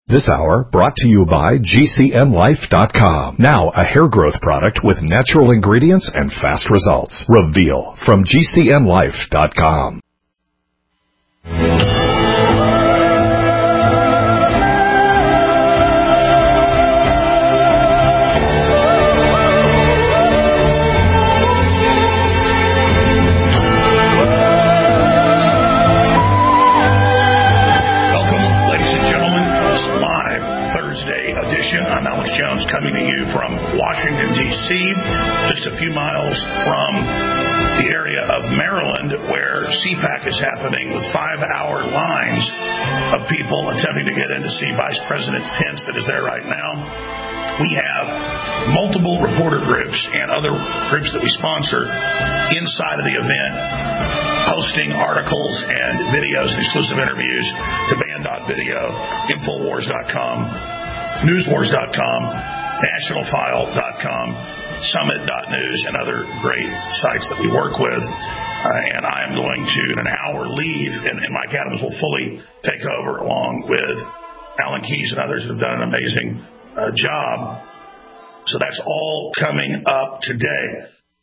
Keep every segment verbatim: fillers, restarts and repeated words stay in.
This hour brought to you by G C N Life dot com. Now a hair growth product with natural ingredients and fast results. Reveal from G C N Life dot com. I'm Alex Jones coming to you from Washington, D C, just a few miles from the area of Maryland where C PAC is happening with five-hour lines of people attempting to get in to see Vice President Pence that is there right now. We have multiple reporter groups and other groups that we sponsor inside of the event, posting articles and videos and exclusive interviews to band dot video, infowars dot com, newswars dot com, national file dot com, summit dot news, and other great sites that we work with. Uh, and I am going to, in an hour, leave, and, and Mike Adams will fully take over along with Alan Keyes and others who have done an amazing uh, job. So that's all coming up today.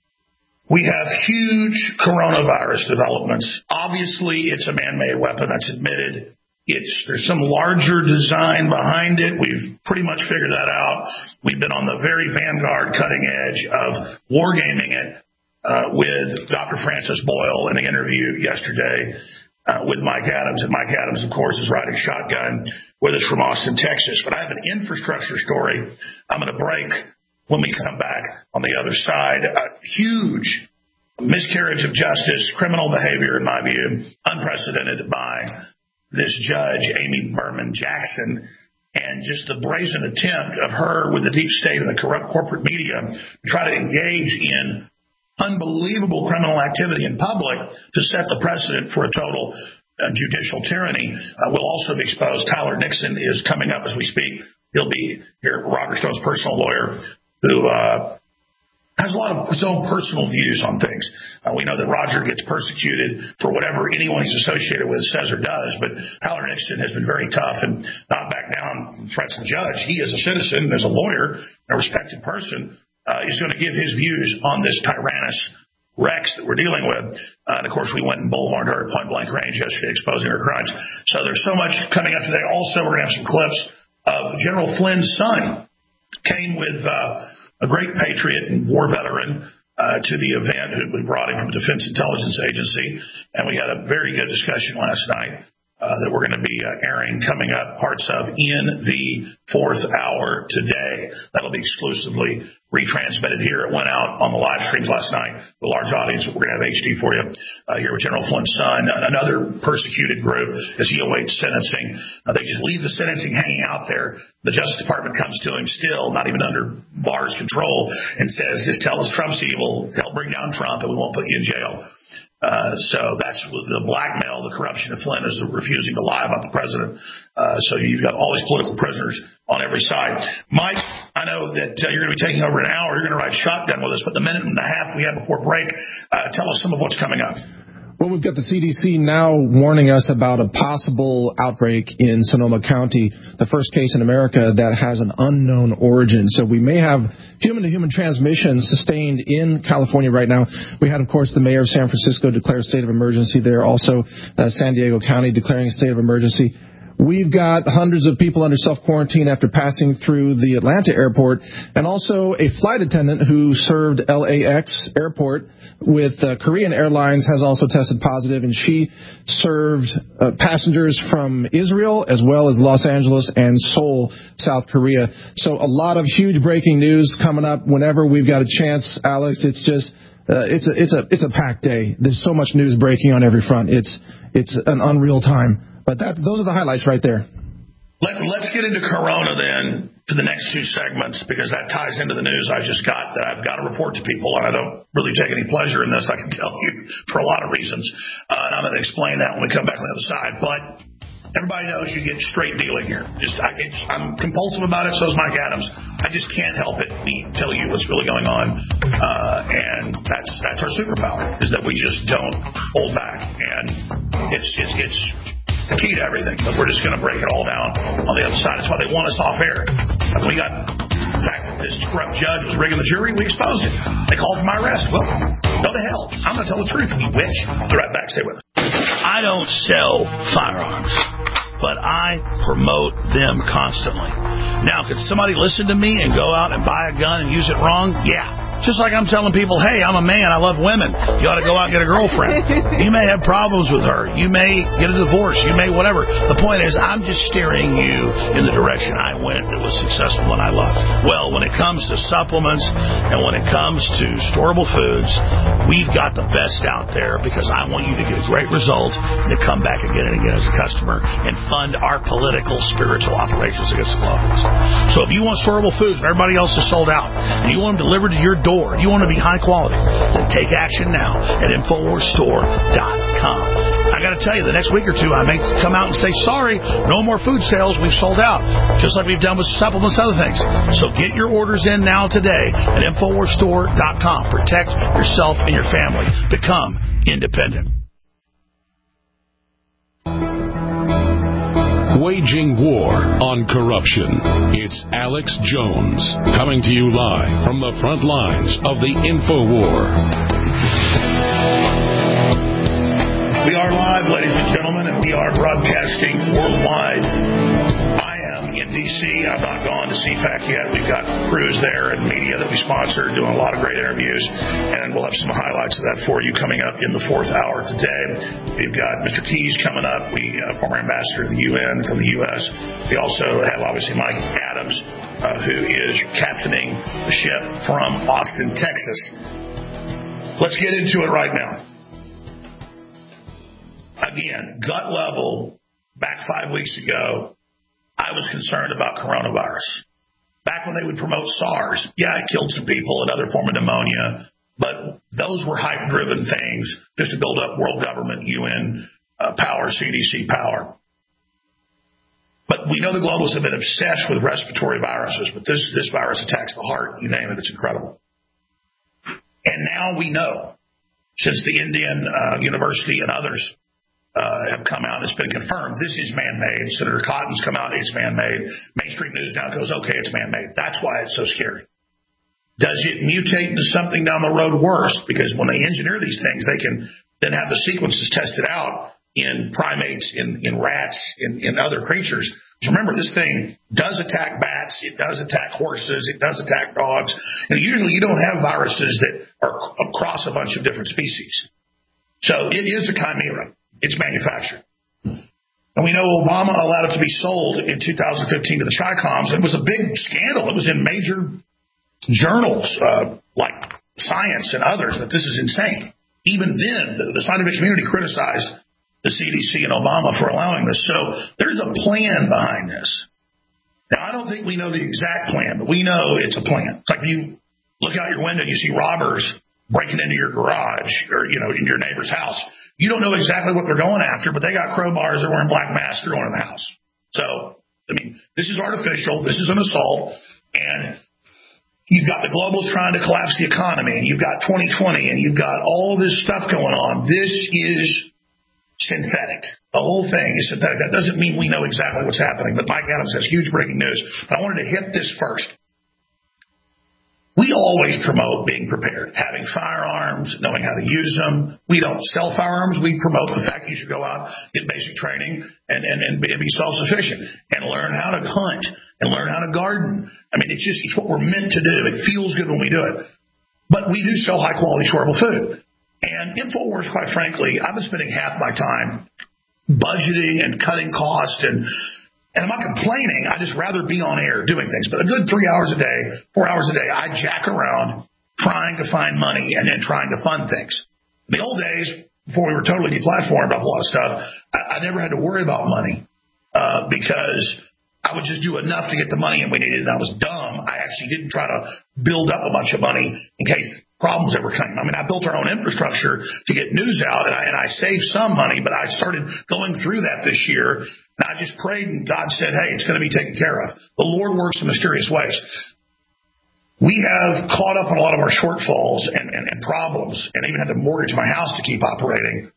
We have huge coronavirus developments. Obviously, it's a man-made weapon. That's admitted. It's, there's some larger design behind it. We've pretty much figured that out. We've been on the very vanguard, cutting edge of wargaming it uh, with Doctor Francis Boyle in the interview yesterday uh, with Mike Adams. And Mike Adams, of course, is riding shotgun with us from Austin, Texas. But I have an infrastructure story I'm going to break when we come back on the other side. A huge miscarriage of justice, criminal behavior, in my view, unprecedented by this judge, Amy Berman Jackson, and just the brazen attempt of her with the deep state and the corrupt corporate media to try to engage in unbelievable criminal activity in public to set the precedent for a total uh, judicial tyranny. Uh, will also be exposed. Tyler Nixon is coming up as we speak. He'll be here, Roger Stone's personal lawyer, who uh, has a lot of his own personal views on things. Uh, we know that Roger gets persecuted for whatever anyone he's associated with says or does, but Tyler Nixon has been very tough and not back down from threats of the judge. He, as a citizen, as a lawyer, a respected person, uh, is going to give his views on this Tyrannus Rex that we're dealing with. Uh, and, of course, we went and bullhorned her at point-blank range yesterday, exposing her crimes. So there's so much coming up today. Also, we're going to have some clips of General Flynn's son came with uh, a great patriot and war veteran uh, to the event. We brought him from the Defense Intelligence Agency, and we had a very good discussion last night uh, that we're going to be uh, airing coming up parts of in the fourth hour today. That'll be exclusively retransmitted here. It went out on the live streams last night with a large audience, but we're going to have H D for you uh, here with General Flynn's son, another persecuted group as he awaits sentencing. Uh, they just leave the sentencing hanging out there. The Justice Department comes to him still, not even under Barr's control, and says, just tell us Trump's evil, they'll bring down Trump, and we won't put you in jail. Uh, so that's the blackmail, the corruption of Flynn is refusing to lie about the president. Uh, so you've got all these political prisoners on every side. Mike, I know that uh, you're going to be taking over an hour. You're going to ride shotgun with us, but the minute and a half we have before break, uh, tell us some of what's coming up. Well, we've got the C D C now warning us about a possible outbreak in Sonoma County, the first case in America that has an unknown origin. So we may have human-to-human transmission sustained in California right now. We had, of course, the mayor of San Francisco declare a state of emergency there. Also, uh, San Diego County declaring a state of emergency. We've got hundreds of people under self-quarantine after passing through the Atlanta airport, and also a flight attendant who served L A X airport with uh, Korean Airlines has also tested positive, and she served uh, passengers from Israel as well as Los Angeles and Seoul, South Korea. So a lot of huge breaking news coming up whenever we've got a chance, Alex. It's just uh, it's a it's a it's a packed day. There's so much news breaking on every front. It's it's an unreal time. But that, those are the highlights right there. Let, let's get into Corona then for the next two segments, because that ties into the news I just got that I've got to report to people, and I don't really take any pleasure in this, I can tell you, for a lot of reasons. Uh, and I'm going to explain that when we come back on the other side. But everybody knows you get straight dealing here. Just I, it's, I'm compulsive about it, so is Mike Adams. I just can't help it. We tell you what's really going on, uh, and that's that's our superpower, is that we just don't hold back. And it's it's, it's the key to everything. But we're just going to break it all down on the other side. That's why they want us off air. When we got the fact that this corrupt judge was rigging the jury, we exposed it. They called for my arrest. Well, go to hell. I'm going to tell the truth, you witch. Be right back. Stay with us. I don't sell firearms, but I promote them constantly. Now, could somebody listen to me and go out and buy a gun and use it wrong? Yeah. Just like I'm telling people, hey, I'm a man, I love women. You ought to go out and get a girlfriend. You may have problems with her. You may get a divorce. You may whatever. The point is, I'm just steering you in the direction I went that was successful when I loved. Well, when it comes to supplements and when it comes to storable foods, we've got the best out there because I want you to get a great result and to come back again and again as a customer and fund our political, spiritual operations against the globalists. So if you want storable foods when everybody else is sold out and you want them delivered to your door, you want to be high quality, then take action now at Infowars Store dot com. I got to tell you, the next week or two, I may come out and say, sorry, no more food sales, we've sold out, just like we've done with supplements and other things. So get your orders in now today at Infowars Store dot com. Protect yourself and your family. Become independent. Waging war on corruption. It's Alex Jones coming to you live from the front lines of the InfoWar. We are live, ladies and gentlemen, and we are broadcasting worldwide. I am in D C. I've not gone to C PAC yet. We've got crews there and media that we sponsor doing a lot of great interviews, and we'll have some highlights of that for you coming up in the fourth hour today. We've got Mister Keys coming up, we uh, former ambassador to the U N from the U S. We also have, obviously, Mike Adams, uh, who is captaining the ship from Austin, Texas. Let's get into it right now. Again, gut level, back five weeks ago, I was concerned about coronavirus. Back when they would promote SARS, yeah, it killed some people, another form of pneumonia, but those were hype-driven things just to build up world government, U N uh, power, C D C power. But we know the globalists have been obsessed with respiratory viruses, but this, this virus attacks the heart, you name it, it's incredible. And now we know, since the Indian uh, University and others Uh, have come out. It's been confirmed. This is man-made. Senator Cotton's come out. It's man-made. Mainstream news now goes, okay, it's man-made. That's why it's so scary. Does it mutate into something down the road worse? Because when they engineer these things, they can then have the sequences tested out in primates, in, in rats, in, in other creatures. Remember, this thing does attack bats. It does attack horses. It does attack dogs. And usually you don't have viruses that are across a bunch of different species. So it is a chimera. It's manufactured. And we know Obama allowed it to be sold in two thousand fifteen to the Chi-Coms. It was a big scandal. It was in major journals uh, like Science and others that this is insane. Even then, the, the scientific community criticized the C D C and Obama for allowing this. So there's a plan behind this. Now, I don't think we know the exact plan, but we know it's a plan. It's like when you look out your window and you see robbers breaking into your garage or, you know, in your neighbor's house. You don't know exactly what they're going after, but they got crowbars, they're wearing black masks, they're going in the house. So, I mean, this is artificial, this is an assault, and you've got the globalists trying to collapse the economy, and you've got twenty twenty, and you've got all this stuff going on. This is synthetic. The whole thing is synthetic. That doesn't mean we know exactly what's happening, but Mike Adams has huge breaking news. But I wanted to hit this first. We always promote being prepared, having firearms, knowing how to use them. We don't sell firearms. We promote the fact you should go out, get basic training, and, and, and be self-sufficient, and learn how to hunt, and learn how to garden. I mean, it's just it's what we're meant to do. It feels good when we do it. But we do sell high-quality, storable food. And InfoWars, quite frankly, I've been spending half my time budgeting and cutting costs and And I'm not complaining. I just rather be on air doing things. But a good three hours a day, four hours a day, I jack around trying to find money and then trying to fund things. In the old days, before we were totally deplatformed off a lot of stuff, I, I never had to worry about money uh, because I would just do enough to get the money and we needed. And I was dumb. I actually didn't try to build up a bunch of money in case problems ever came. I mean, I built our own infrastructure to get news out, and I, and I saved some money, but I started going through that this year. And I just prayed, and God said, hey, it's going to be taken care of. The Lord works in mysterious ways. We have caught up on a lot of our shortfalls and, and, and problems, and even had to mortgage my house to keep operating.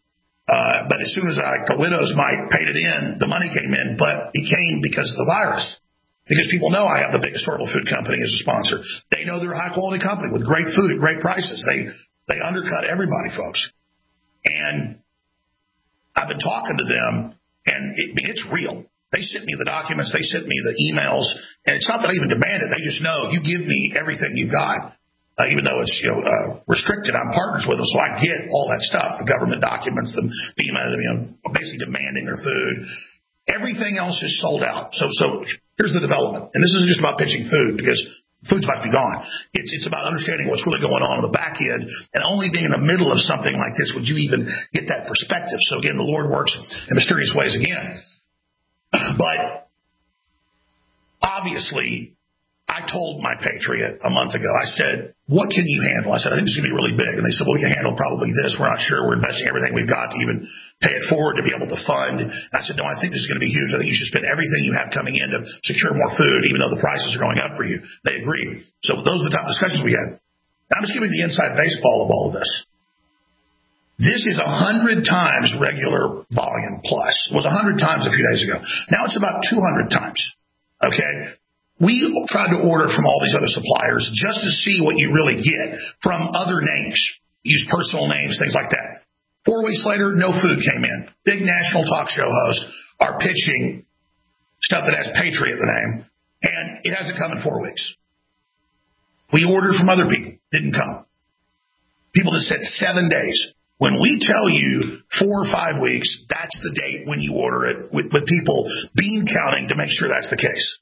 Uh, but as soon as I, the widow's mite paid it in, the money came in, but it came because of the virus. Because people know I have the biggest horrible food company as a sponsor. They know they're a high-quality company with great food at great prices. They they undercut everybody, folks. And I've been talking to them, and it, it's real. They sent me the documents. They sent me the emails. And it's not that I even demand it. They just know, you give me everything you've got, uh, even though it's you know uh, restricted. I'm partners with them, so I get all that stuff, the government documents, the FEMA, you know, basically demanding their food. Everything else is sold out. So, so here's the development. And this isn't just about pitching food, because food's about to be gone. It's, it's about understanding what's really going on on the back end. And only being in the middle of something like this would you even get that perspective. So, again, the Lord works in mysterious ways again. But obviously, I told my Patriot a month ago, I said, what can you handle? I said, I think this is going to be really big. And they said, well, we can handle probably this. We're not sure. We're investing everything we've got to even pay it forward to be able to fund. And I said, no, I think this is going to be huge. I think you should spend everything you have coming in to secure more food, even though the prices are going up for you. They agreed. So those are the top discussions we had. I'm just giving the inside baseball of all of this. This is a hundred times regular volume plus. It was a hundred times a few days ago. Now it's about two hundred times. Okay. We tried to order from all these other suppliers just to see what you really get from other names. Use personal names, things like that. Four weeks later, no food came in. Big national talk show hosts are pitching stuff that has Patriot in the name, and it hasn't come in four weeks. We ordered from other people. Didn't come. People that said seven days. When we tell you four or five weeks, that's the date when you order it, with, with people bean counting to make sure that's the case.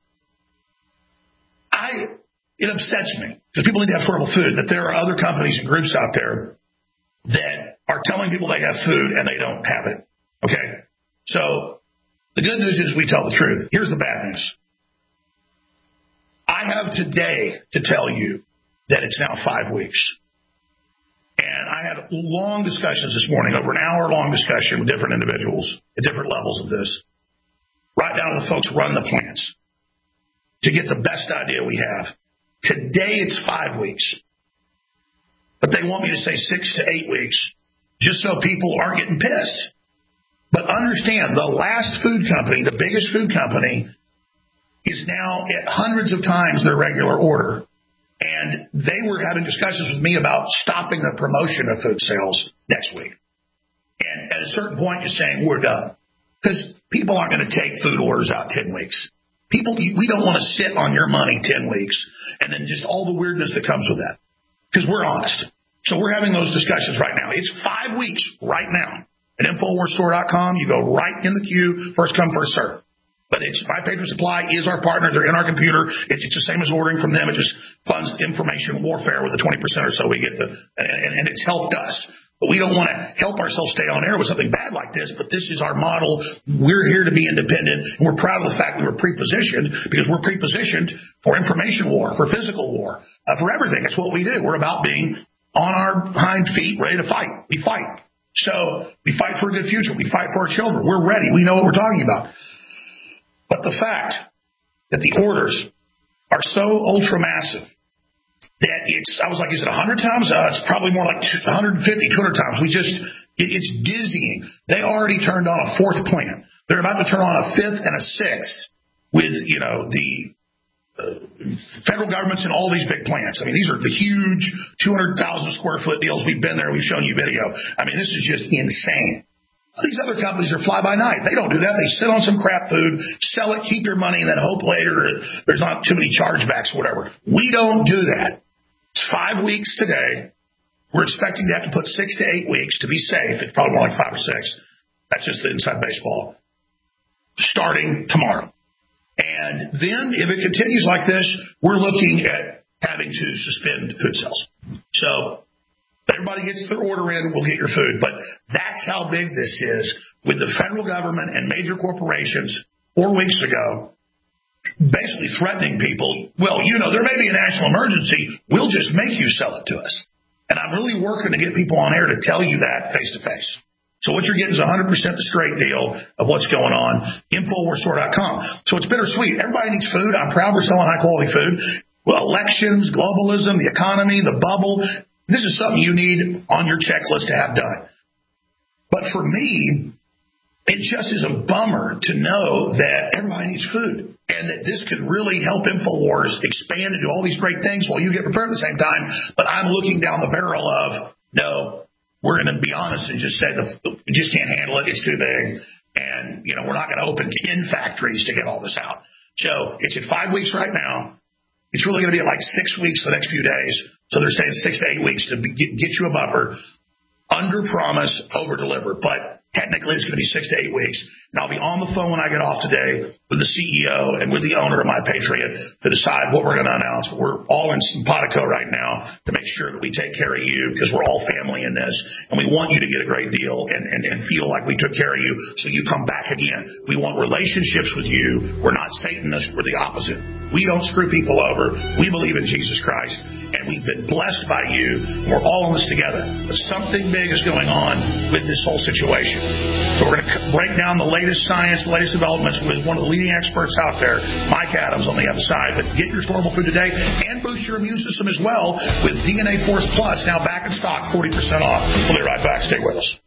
I, it upsets me, because people need to have affordable food, that there are other companies and groups out there that are telling people they have food and they don't have it. Okay? So the good news is we tell the truth. Here's the bad news. I have today to tell you that it's now five weeks. And I had long discussions this morning, over an hour-long discussion with different individuals at different levels of this, right down to the folks who run the plants, to get the best idea we have. Today it's five weeks. But they want me to say six to eight weeks, just so people aren't getting pissed. But understand, the last food company, the biggest food company, is now at hundreds of times their regular order. And they were having discussions with me about stopping the promotion of food sales next week. And at a certain point, you're saying, we're done. Because people aren't going to take food orders out ten weeks. People, we don't want to sit on your money ten weeks and then just all the weirdness that comes with that. Because we're honest. So we're having those discussions right now. It's five weeks right now. At Infowars Store dot com, you go right in the queue, first come, first serve. But it's My Patriot Supply is our partner. They're in our computer. It's, it's the same as ordering from them. It just funds information warfare with the twenty percent or so we get. The, and, and, and it's helped us. But we don't want to help ourselves stay on air with something bad like this. But this is our model. We're here to be independent. And we're proud of the fact we were pre-positioned, because we're pre-positioned for information war, for physical war, uh, for everything. That's what we do. We're about being on our hind feet, ready to fight. We fight. So we fight for a good future. We fight for our children. We're ready. We know what we're talking about. But the fact that the orders are so ultra massive that it's, I was like, is it one hundred times? Uh, it's probably more like one fifty, two hundred times. We just, it, it's dizzying. They already turned on a fourth plant. They're about to turn on a fifth and a sixth with, you know, the uh, federal governments and all these big plants. I mean, these are the huge two hundred thousand square foot deals. We've been there. We've shown you video. I mean, this is just insane. These other companies are fly-by-night. They don't do that. They sit on some crap food, sell it, keep your money, and then hope later there's not too many chargebacks or whatever. We don't do that. It's five weeks today. We're expecting to have to put six to eight weeks to be safe. It's probably more like five or six. That's just the inside baseball. Starting tomorrow. And then if it continues like this, we're looking at having to suspend food sales. So everybody gets their order in, we'll get your food. But that's how big this is with the federal government and major corporations four weeks ago basically threatening people. Well, you know, there may be a national emergency. We'll just make you sell it to us. And I'm really working to get people on air to tell you that face-to-face. So what you're getting is one hundred percent the straight deal of what's going on. Infowars Store dot com. So it's bittersweet. Everybody needs food. I'm proud we're selling high-quality food. Well, elections, globalism, the economy, the bubble. This is something you need on your checklist to have done. But for me, it just is a bummer to know that everybody needs food and that this could really help InfoWars expand and do all these great things while you get prepared at the same time. But I'm looking down the barrel of, no, we're going to be honest and just say the, we just can't handle it. It's too big. And, you know, we're not going to open ten factories to get all this out. So it's at five weeks right now. It's really going to be at like six weeks the next few days. So they're saying six to eight weeks to be, get, get you a buffer. Under promise, over deliver. But technically, it's going to be six to eight weeks. And I'll be on the phone when I get off today with the C E O and with the owner of My Patriot to decide what we're going to announce. But we're all in simpatico right now to make sure that we take care of you because we're all family in this. And we want you to get a great deal and, and, and feel like we took care of you so you come back again. We want relationships with you. We're not Satanists. We're the opposite. We don't screw people over. We believe in Jesus Christ. And we've been blessed by you. We're all in this together. But something big is going on with this whole situation. So we're going to break down the latest science, the latest developments with one of the leading experts out there, Mike Adams, on the other side. But get your storable food today and boost your immune system as well with D N A Force Plus, now back in stock, forty percent off. We'll be right back. Stay with us.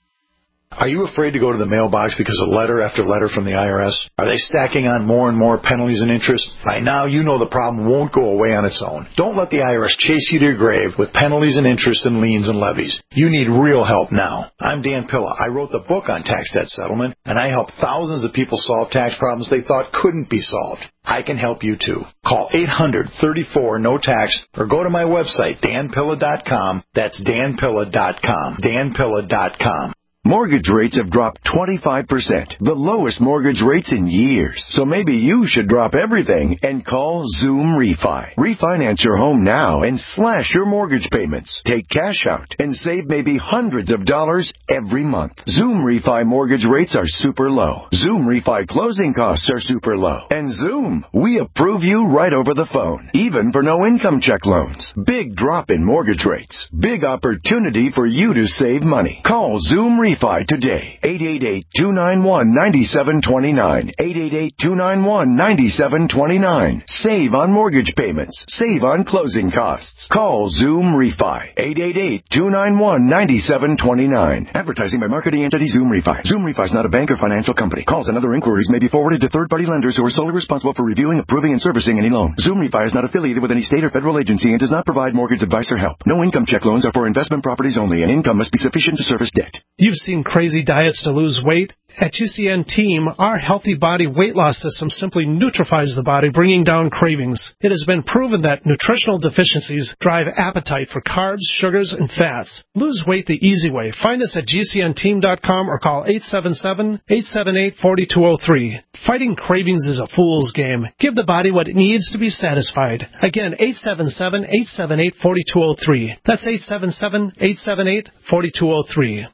Are you afraid to go to the mailbox because of letter after letter from the I R S? Are they stacking on more and more penalties and interest? By now, you know the problem won't go away on its own. Don't let the I R S chase you to your grave with penalties and interest and liens and levies. You need real help now. I'm Dan Pilla. I wrote the book on tax debt settlement, and I helped thousands of people solve tax problems they thought couldn't be solved. I can help you too. Call eight hundred, thirty-four, no tax or go to my website, dan pilla dot com. That's dan pilla dot com. dan pilla dot com. Mortgage rates have dropped twenty-five percent, the lowest mortgage rates in years. So maybe you should drop everything and call Zoom Refi. Refinance your home now and slash your mortgage payments. Take cash out and save maybe hundreds of dollars every month. Zoom Refi mortgage rates are super low. Zoom Refi closing costs are super low. And Zoom, we approve you right over the phone, even for no income check loans. Big drop in mortgage rates. Big opportunity for you to save money. Call Zoom Refi today. eight eight eight, two nine one, nine seven two nine. eight eight eight, two nine one, nine seven two nine. Save on mortgage payments. Save on closing costs. Call Zoom Refi. eight eight eight, two nine one, nine seven two nine. Advertising by marketing entity Zoom Refi. Zoom Refi is not a bank or financial company. Calls and other inquiries may be forwarded to third-party lenders who are solely responsible for reviewing, approving, and servicing any loan. Zoom Refi is not affiliated with any state or federal agency and does not provide mortgage advice or help. No income check loans are for investment properties only, and income must be sufficient to service debt. You've seen crazy diets to lose weight. At G C N Team, our Healthy Body weight loss system simply neutralizes the body, bringing down cravings. It has been proven that nutritional deficiencies drive appetite for carbs, sugars, and fats. Lose weight the easy way. Find us at G C N team dot com or call eight seven seven, eight seven eight, four two zero three. Fighting cravings is a fool's game. Give the body what it needs to be satisfied. Again, eight seven seven, eight seven eight, four two zero three. That's eight seven seven, eight seven eight, four two zero three.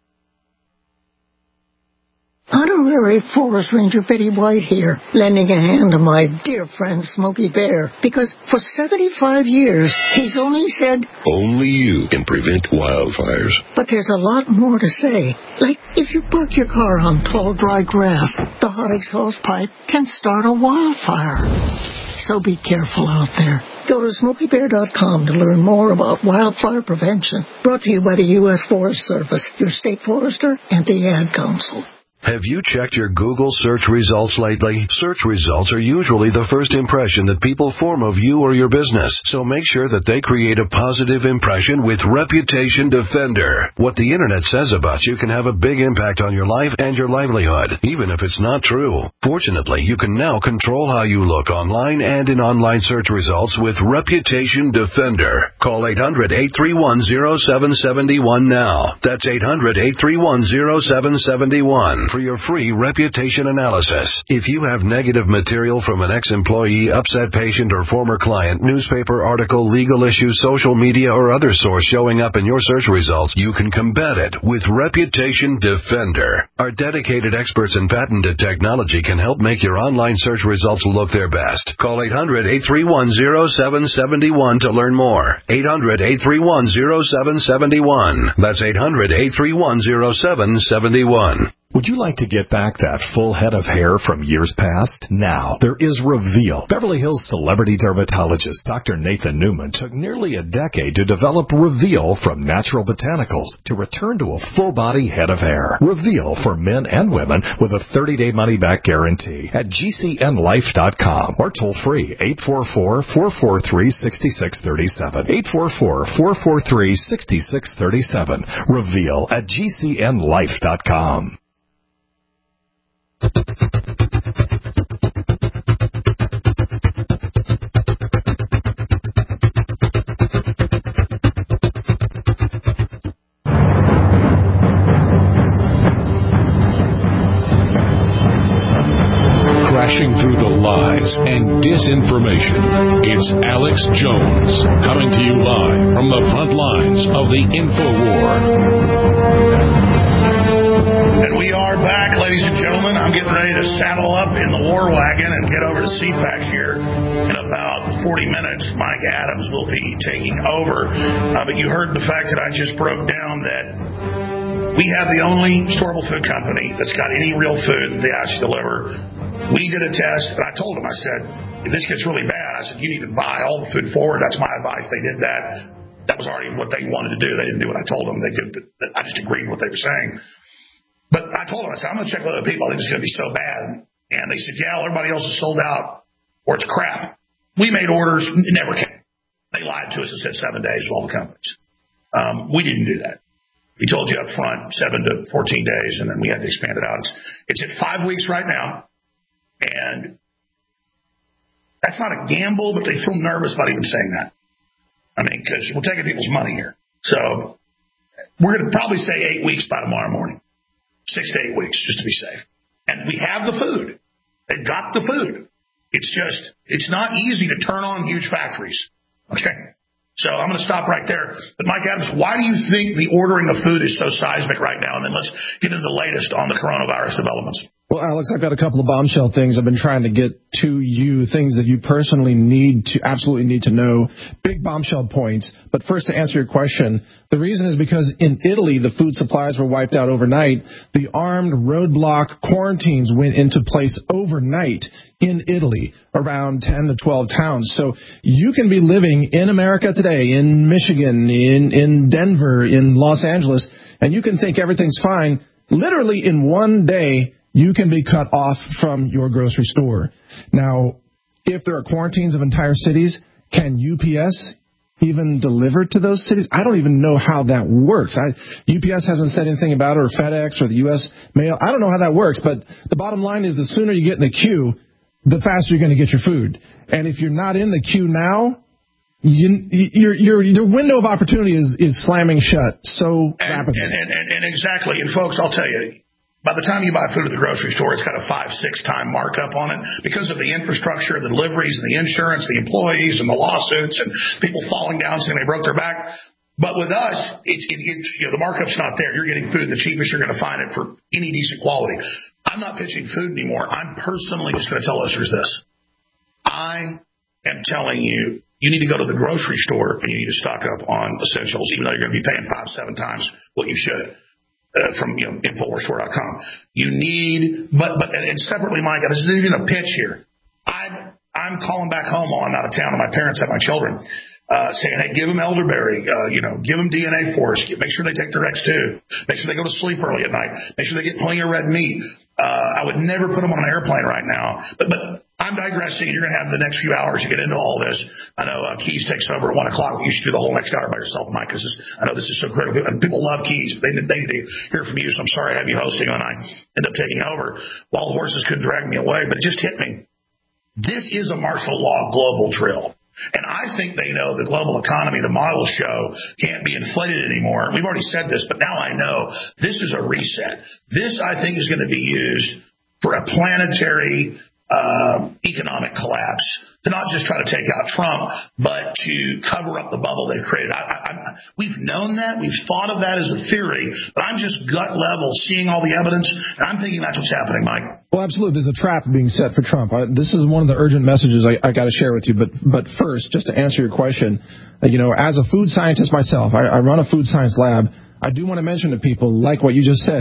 Honorary Forest Ranger Betty White here, lending a hand to my dear friend Smokey Bear, because for seventy-five years, he's only said, only you can prevent wildfires. But there's a lot more to say. Like, if you park your car on tall, dry grass, the hot exhaust pipe can start a wildfire. So be careful out there. Go to smokey bear dot com to learn more about wildfire prevention. Brought to you by the U S Forest Service, your state forester, and the Ad Council. Have you checked your Google search results lately? Search results are usually the first impression that people form of you or your business, so make sure that they create a positive impression with Reputation Defender. What the Internet says about you can have a big impact on your life and your livelihood, even if it's not true. Fortunately, you can now control how you look online and in online search results with Reputation Defender. Call eight hundred, eight three one, zero seven seven one now. That's eight hundred, eight three one, zero seven seven one. For your free reputation analysis. If you have negative material from an ex-employee, upset patient, or former client, newspaper article, legal issue, social media, or other source showing up in your search results, you can combat it with Reputation Defender. Our dedicated experts in patented technology can help make your online search results look their best. Call eight hundred, eight three one, zero seven seven one to learn more. eight hundred, eight three one, zero seven seven one. That's eight hundred, eight three one, zero seven seven one. Would you like to get back that full head of hair from years past? Now, there is Reveal. Beverly Hills celebrity dermatologist Doctor Nathan Newman took nearly a decade to develop Reveal from natural botanicals to return to a full-body head of hair. Reveal for men and women with a thirty-day money-back guarantee at G C N life dot com or toll-free eight four four, four four three, six six three seven. eight four four, four four three, six six three seven. Reveal at G C N life dot com. Crashing through the lies and disinformation, it's Alex Jones, coming to you live from the front lines of the InfoWar. And we are back, ladies and gentlemen. I'm getting ready to saddle up in the war wagon and get over to C PAC here in about forty minutes. Mike Adams will be taking over. Uh, but you heard the fact that I just broke down that we have the only storable food company that's got any real food that they actually deliver. We did a test, and I told them, I said, if this gets really bad, I said, you need to buy all the food forward. That's my advice. They did that. That was already what they wanted to do. They didn't do what I told them. They did. I just agreed with what they were saying. But I told them, I said, I'm going to check with other people. I think it's going to be so bad. And they said, yeah, everybody else is sold out or it's crap. We made orders. It never came. They lied to us and said seven days with all the companies. Um, we didn't do that. We told you up front, seven to fourteen days, and then we had to expand it out. It's, it's at five weeks right now. And that's not a gamble, but they feel nervous about even saying that. I mean, because we're taking people's money here. So we're going to probably say eight weeks by tomorrow morning. Six to eight weeks, just to be safe. And we have the food. They've got the food. It's just, it's not easy to turn on huge factories. Okay? So I'm going to stop right there. But Mike Adams, why do you think the ordering of food is so seismic right now? And then let's get into the latest on the coronavirus developments. Well, Alex, I've got a couple of bombshell things I've been trying to get to you, things that you personally need to, absolutely need to know, big bombshell points. But first, to answer your question, the reason is because in Italy, the food supplies were wiped out overnight. The armed roadblock quarantines went into place overnight in Italy, around ten to twelve towns. So you can be living in America today, in Michigan, in, in Denver, in Los Angeles, and you can think everything's fine. Literally in one day, you can be cut off from your grocery store. Now, if there are quarantines of entire cities, can U P S even deliver to those cities? I don't even know how that works. I, U P S hasn't said anything about it, or FedEx, or the U S Mail. I don't know how that works, but the bottom line is the sooner you get in the queue, the faster you're going to get your food. And if you're not in the queue now, you, your, your, your window of opportunity is, is slamming shut so and, rapidly. And, and, and, and exactly. And, folks, I'll tell you, by the time you buy food at the grocery store, it's got a five, six time markup on it because of the infrastructure, the deliveries, and the insurance, the employees, and the lawsuits, and people falling down saying they broke their back. But with us, it's, it, it's, you know, the markup's not there. You're getting food the cheapest you're going to find it for any decent quality. I'm not pitching food anymore. I'm personally just going to tell listeners this. I am telling you, you need to go to the grocery store and you need to stock up on essentials, even though you're going to be paying five, seven times what you should. Uh, from you know Infowar Store dot com. You need, but but and separately, Mike, this isn't even a pitch here. I'm I'm calling back home while I'm out of town, and my parents have my children, uh, saying, hey, give them elderberry, uh, you know, give them D N A Force, make sure they take their X two, make sure they go to sleep early at night, make sure they get plenty of red meat. Uh, I would never put them on an airplane right now, but but. I'm digressing, and you're going to have the next few hours to get into all this. I know uh, Keys takes over at one o'clock. You should do the whole next hour by yourself, Mike, because I know this is so critical. And people love Keys. They, they need to hear from you, so I'm sorry I have you hosting, and I end up taking over. Wild horses couldn't drag me away, but it just hit me. This is a martial law global drill. And I think they know the global economy, the model show, can't be inflated anymore. We've already said this, but now I know this is a reset. This, I think, is going to be used for a planetary Uh, economic collapse, to not just try to take out Trump, but to cover up the bubble they've created. I, I, I, we've known that. We've thought of that as a theory, but I'm just gut level seeing all the evidence, and I'm thinking that's what's happening, Mike. Well, absolutely. There's a trap being set for Trump. I, this is one of the urgent messages I, I got to share with you. But but first, just to answer your question, uh, you know, as a food scientist myself, I, I run a food science lab. I do want to mention to people, like what you just said,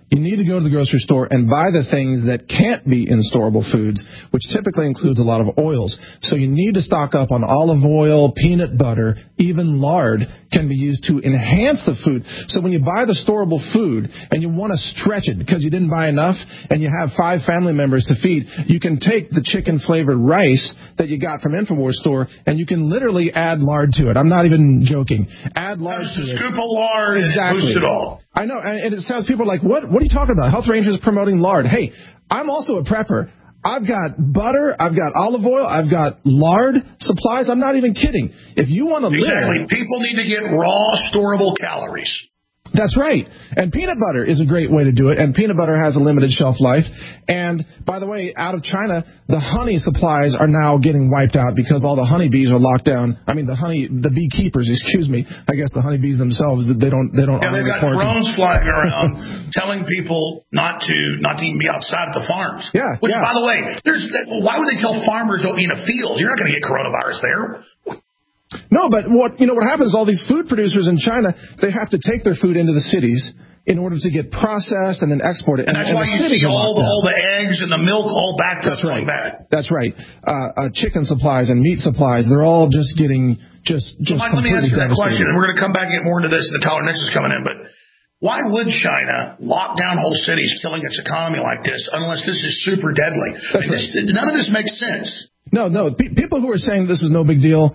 You need to go to the grocery store and buy the things that can't be in storable foods, which typically includes a lot of oils. So you need to stock up on olive oil, peanut butter, even lard can be used to enhance the food. So when you buy the storable food and you want to stretch it because you didn't buy enough and you have five family members to feed, you can take the chicken-flavored rice that you got from InfoWars store and you can literally add lard to it. I'm not even joking. Add lard to it. Just a scoop of lard exactly. and boost it all. I know, and it sounds people are like, what, what are you talking about? Health Rangers promoting lard. Hey, I'm also a prepper. I've got butter, I've got olive oil, I've got lard supplies. I'm not even kidding. If you want to exactly. live... People need to get raw, storable calories. That's right. And peanut butter is a great way to do it, and peanut butter has a limited shelf life. And, by the way, out of China, the honey supplies are now getting wiped out because all the honeybees are locked down. I mean, the honey, the beekeepers, excuse me. I guess the honeybees themselves, they don't they don't Yeah, they've got drones flying around telling people not to not to even be outside at the farms. Yeah, Which, yeah. by the way, there's why would they tell farmers don't be in a field? You're not going to get coronavirus there. No, but what you know what happens? All these food producers in China, they have to take their food into the cities in order to get processed and then export it. And, and that's and why you see all the, all the eggs and the milk all backed up going back. That's right. Uh, uh, chicken supplies and meat supplies, they're all just getting just just. So Mike, let me ask you that question, and we're going to come back and get more into this. The Tyler Nix is coming in, but why would China lock down whole cities, killing its economy like this, unless this is super deadly? I mean, right. this, none of this makes sense. No, no. P- people who are saying this is no big deal.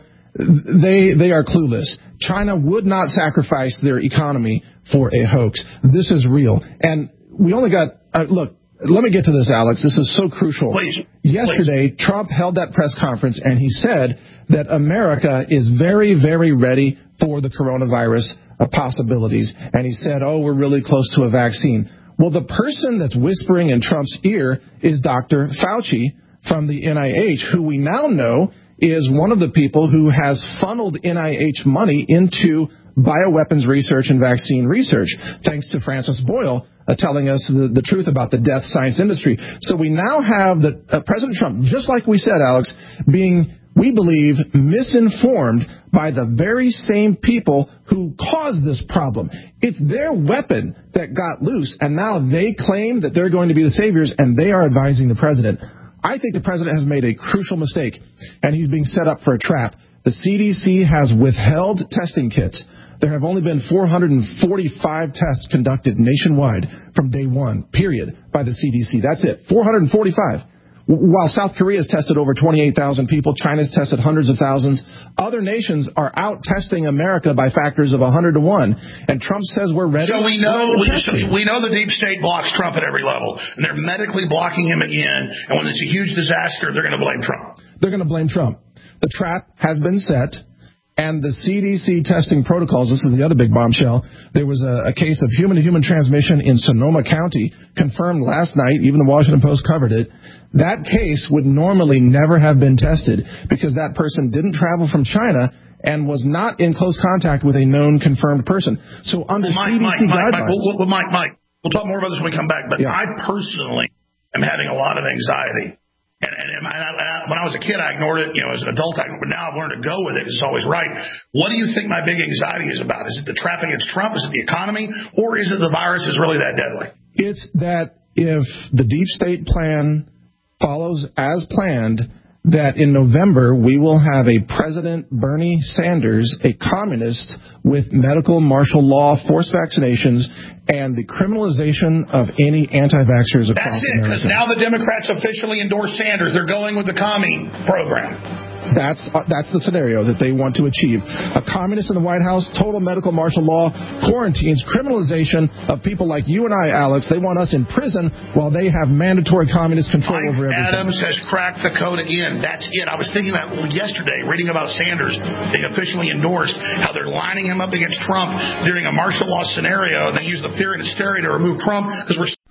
They they are clueless. China would not sacrifice their economy for a hoax. This is real. And we only got, uh, look, let me get to this, Alex. This is so crucial. Please. Yesterday, Please. Trump held that press conference, and he said that America is very, very ready for the coronavirus uh, possibilities. And he said, oh, we're really close to a vaccine. Well, the person that's whispering in Trump's ear is Doctor Fauci from the N I H, who we now know is one of the people who has funneled N I H money into bioweapons research and vaccine research, thanks to Francis Boyle uh, telling us the, the truth about the death science industry. So we now have the, uh, President Trump, just like we said, Alex, being, we believe, misinformed by the very same people who caused this problem. It's their weapon that got loose, and now they claim that they're going to be the saviors, and they are advising the president. I think the president has made a crucial mistake, and he's being set up for a trap. The C D C has withheld testing kits. There have only been four hundred forty-five tests conducted nationwide from day one, period, by the C D C. That's it, four hundred forty-five. While South Korea has tested over twenty-eight thousand people, China's tested hundreds of thousands. Other nations are out testing America by factors of one hundred to one. And Trump says we're ready. So we know we, so we know the deep state blocks Trump at every level, and they're medically blocking him again. And when it's a huge disaster, they're going to blame Trump. They're going to blame Trump. The trap has been set. And the C D C testing protocols, this is the other big bombshell, there was a, a case of human-to-human transmission in Sonoma County, confirmed last night, even the Washington Post covered it. That case would normally never have been tested because that person didn't travel from China and was not in close contact with a known confirmed person. So under well, Mike, C D C Mike, guidelines... Mike, well, well, Mike, Mike, we'll talk more about this when we come back, but yeah. I personally am having a lot of anxiety. And, and, and, I, and I, when I was a kid, I ignored it. You know, as an adult, I, but now I've learned to go with it. It's always right. What do you think my big anxiety is about? Is it the trap against Trump? Is it the economy? Or is it the virus is really that deadly? It's that if the deep state plan follows as planned, that in November we will have a President Bernie Sanders, a communist, with medical martial law, forced vaccinations, and the criminalization of any anti-vaxxers across That's it, America. because now the Democrats officially endorse Sanders. They're going with the commie program. That's uh, that's the scenario that they want to achieve. A communist in the White House, total medical martial law, quarantines, criminalization of people like you and I, Alex. They want us in prison while they have mandatory communist control Mike over everything. Adams has cracked the code again. That's it. I was thinking about yesterday, reading about Sanders being officially endorsed, how they're lining him up against Trump during a martial law scenario, and they use the fear and hysteria to remove Trump because we're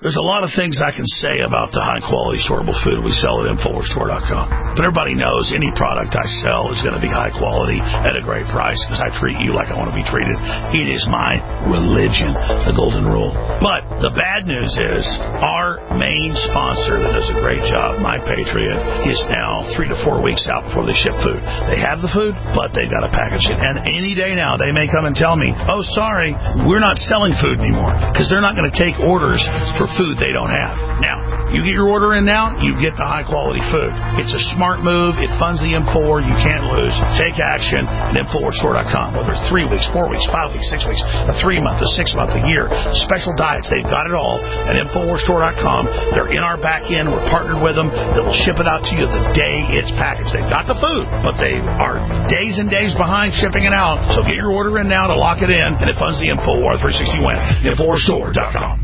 There's a lot of things I can say about the high-quality storable food we sell at Infowars Store dot com. But everybody knows any product I sell is going to be high quality at a great price because I treat you like I want to be treated. It is my religion, the golden rule. But the bad news is our main sponsor that does a great job, My Patriot, is now three to four weeks out before they ship food. They have the food, but they've got to package it. And any day now, they may come and tell me, oh, sorry, we're not selling food anymore because they're not going to take orders for food they don't have. Now, you get your order in now, you get the high-quality food. It's a smart move. It funds the Infowar. You can't lose. Take action at Infowars Store dot com. Whether it's three weeks, four weeks, five weeks, six weeks, a three-month, a six-month, a year, special diets, they've got it all at Infowars Store dot com. They're in our back end. We're partnered with them. They will ship it out to you the day it's packaged. They've got the food, but they are days and days behind shipping it out. So get your order in now to lock it in, and it funds the Infowar three sixty win. Infowars Store dot com.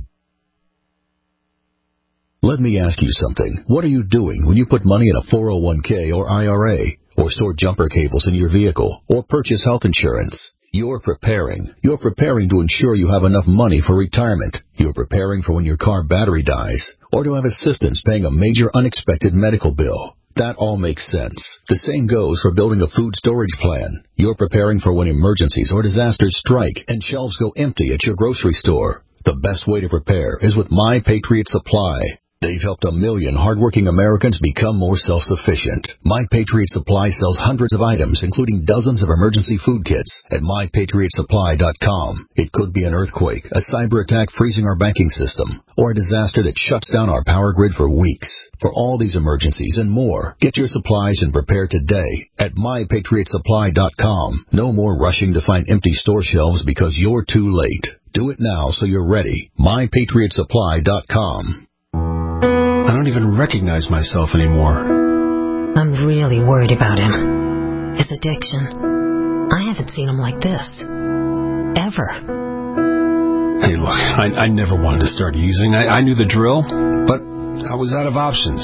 Let me ask you something. What are you doing when you put money in a four oh one k or I R A, or store jumper cables in your vehicle, or purchase health insurance? You're preparing. You're preparing to ensure you have enough money for retirement. You're preparing for when your car battery dies, or to have assistance paying a major unexpected medical bill. That all makes sense. The same goes for building a food storage plan. You're preparing for when emergencies or disasters strike and shelves go empty at your grocery store. The best way to prepare is with My Patriot Supply. They've helped a million hardworking Americans become more self-sufficient. My Patriot Supply sells hundreds of items, including dozens of emergency food kits at My Patriot Supply dot com. It could be an earthquake, a cyber attack freezing our banking system, or a disaster that shuts down our power grid for weeks. For all these emergencies and more, get your supplies and prepare today at My Patriot Supply dot com. No more rushing to find empty store shelves because you're too late. Do it now so you're ready. My Patriot Supply dot com. I don't even recognize myself anymore. I'm really worried about him. His addiction. I haven't seen him like this. Ever. Hey, look, I, I never wanted to start using. I, I knew the drill, but I was out of options.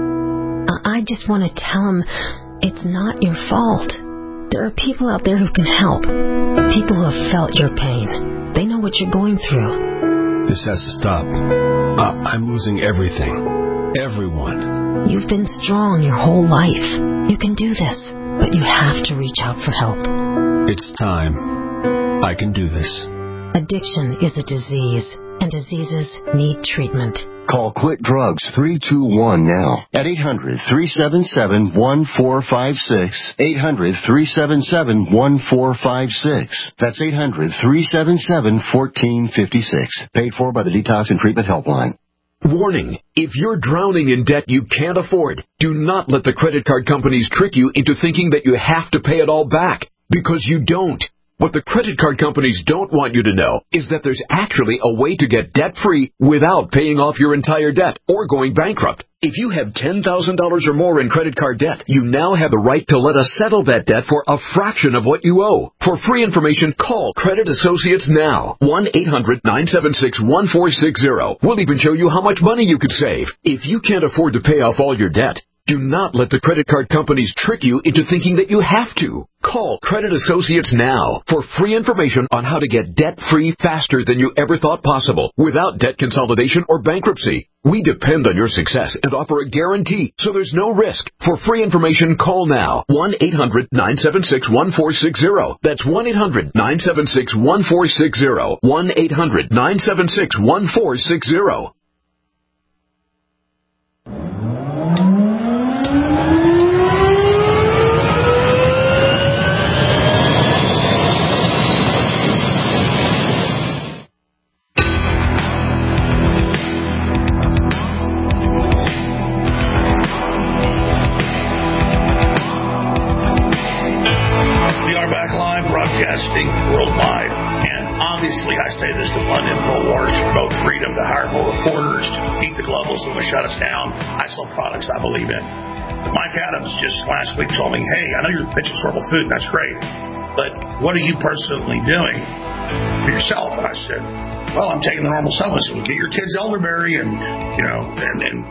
I just want to tell him it's not your fault. There are people out there who can help. People who have felt your pain. They know what you're going through. This has to stop. Uh, I'm losing everything. Everyone. You've been strong your whole life. You can do this, but you have to reach out for help. It's time. I can do this. Addiction is a disease, and diseases need treatment. Call Quit Drugs three two one now at eight hundred, three seven seven, one four five six. eight hundred, three seven seven, one four five six. That's eight hundred, three seven seven, one four five six. Paid for by the Detox and Treatment Helpline. Warning, if you're drowning in debt you can't afford, do not let the credit card companies trick you into thinking that you have to pay it all back, because you don't. What the credit card companies don't want you to know is that there's actually a way to get debt-free without paying off your entire debt or going bankrupt. If you have ten thousand dollars or more in credit card debt, you now have the right to let us settle that debt for a fraction of what you owe. For free information, call Credit Associates now. one eight hundred, nine seven six, one four six zero. We'll even show you how much money you could save. If you can't afford to pay off all your debt, do not let the credit card companies trick you into thinking that you have to. Call Credit Associates now for free information on how to get debt-free faster than you ever thought possible without debt consolidation or bankruptcy. We depend on your success and offer a guarantee, so there's no risk. For free information, call now. one eight hundred, nine seven six, one four six zero. That's one eight hundred, nine seven six, one four six zero. one eight hundred, nine seven six, one four six zero. Worldwide. And obviously, I say this to fund Infowars, to promote freedom, to hire more reporters, to beat the globalism, to shut us down. I sell products I believe in. Mike Adams just last week told me, hey, I know you're pitching storable food, and that's great, but what are you personally doing for yourself? And I said, well, I'm taking the normal supplements. So get your kids elderberry and, you know, and, and you know,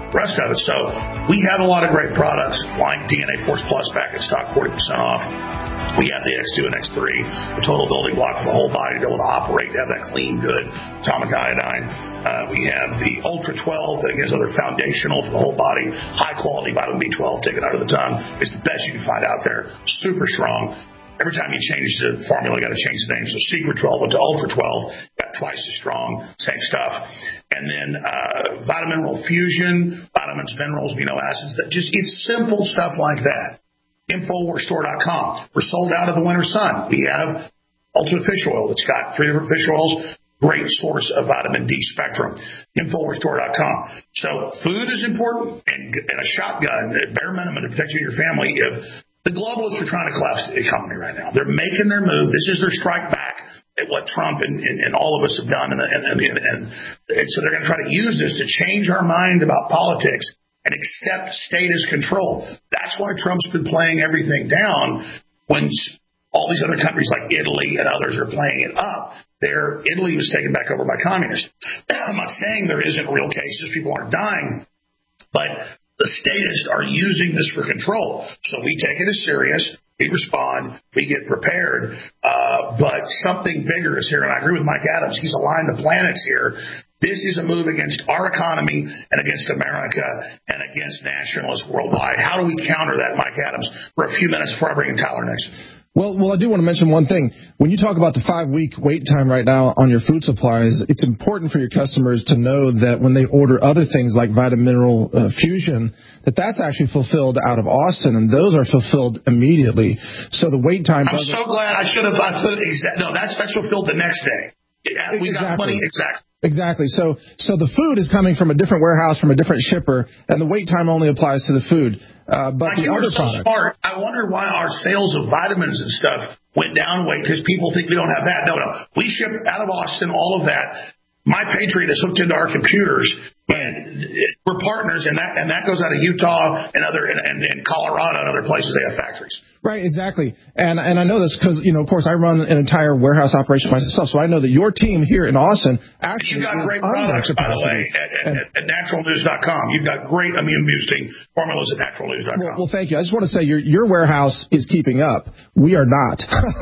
rest of it. So we have a lot of great products like D N A Force Plus back in stock, forty percent off. We have the X two and X three, the total building block for the whole body to be able to operate, to have that clean, good atomic iodine. Uh, we have the Ultra twelve that gives other foundational for the whole body, high quality vitamin B twelve taken out of the tongue. It's the best you can find out there. Super strong. Every time you change the formula, you got to change the name. So Secret twelve went to Ultra twelve, got twice as strong, same stuff. And then uh, Vitamin Mineral Fusion, vitamins, minerals, amino acids. That just it's simple stuff like that. Infowars Store dot com. We're sold out of the winter sun. We have Ultimate Fish Oil that's got three different fish oils. Great source of vitamin D spectrum. Infowars Store dot com. So food is important, and, and a shotgun, at bare minimum, to protect you and your family. If the globalists are trying to collapse the economy right now. They're making their move. This is their strike back at what Trump and, and, and all of us have done. And, and, and, and, and so they're going to try to use this to change our mind about politics and accept state as control. That's why Trump's been playing everything down when all these other countries like Italy and others are playing it up. There, Italy was taken back over by communists. I'm not saying there isn't real cases. People aren't dying. But the statists are using this for control. So we take it as serious. We respond. We get prepared. Uh, but something bigger is here. And I agree with Mike Adams. He's aligned the planets here. This is a move against our economy and against America and against nationalists worldwide. How do we counter that, Mike Adams, for a few minutes before I bring in Tyler next? Well, well, I do want to mention one thing. When you talk about the five-week wait time right now on your food supplies, it's important for your customers to know that when they order other things like Vitamin Mineral uh, Fusion, that that's actually fulfilled out of Austin, and those are fulfilled immediately. So the wait time. I'm so glad I should have. I should have exact, no, that's that's fulfilled the next day. Yeah, we got money exactly. Exactly. So, so the food is coming from a different warehouse, from a different shipper, and the wait time only applies to the food. Uh, but like the other so products. Smart. I wonder why our sales of vitamins and stuff went down weight, because people think we don't have that. No, no. We ship out of Austin all of that. My Patriot is hooked into our computers, and we're partners, and that and that goes out of Utah and other and, and, and Colorado and other places. They have factories. Right, exactly. And and I know this because, you know, of course, I run an entire warehouse operation myself, so I know that your team here in Austin actually You've got is great under products, by the way, capacity. at, at, at, at natural news dot com. You've got great immune-boosting formulas at natural news dot com. Well, well, thank you. I just want to say your your warehouse is keeping up. We are not.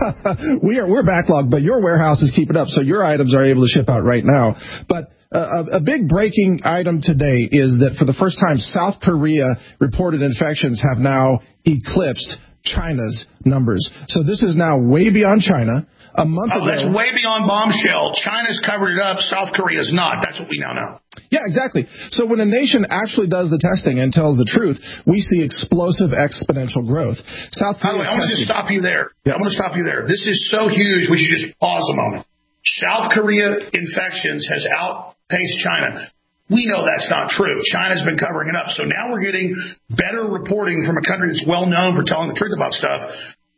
we are we're backlogged, but your warehouse is keeping up, so your items are able to ship out right now. But Uh, a, a big breaking item today is that for the first time, South Korea reported infections have now eclipsed China's numbers. So this is now way beyond China. A month oh, ago. That's way beyond bombshell. China's covered it up. South Korea's not. That's what we now know. Yeah, exactly. So when a nation actually does the testing and tells the truth, we see explosive exponential growth. South Korea. By the way, I want to just stop you there. Yes. I want to stop you there. This is so huge. We should just pause a moment. South Korea infections has outpaced China. We know that's not true. China's been covering it up. So now we're getting better reporting from a country that's well known for telling the truth about stuff.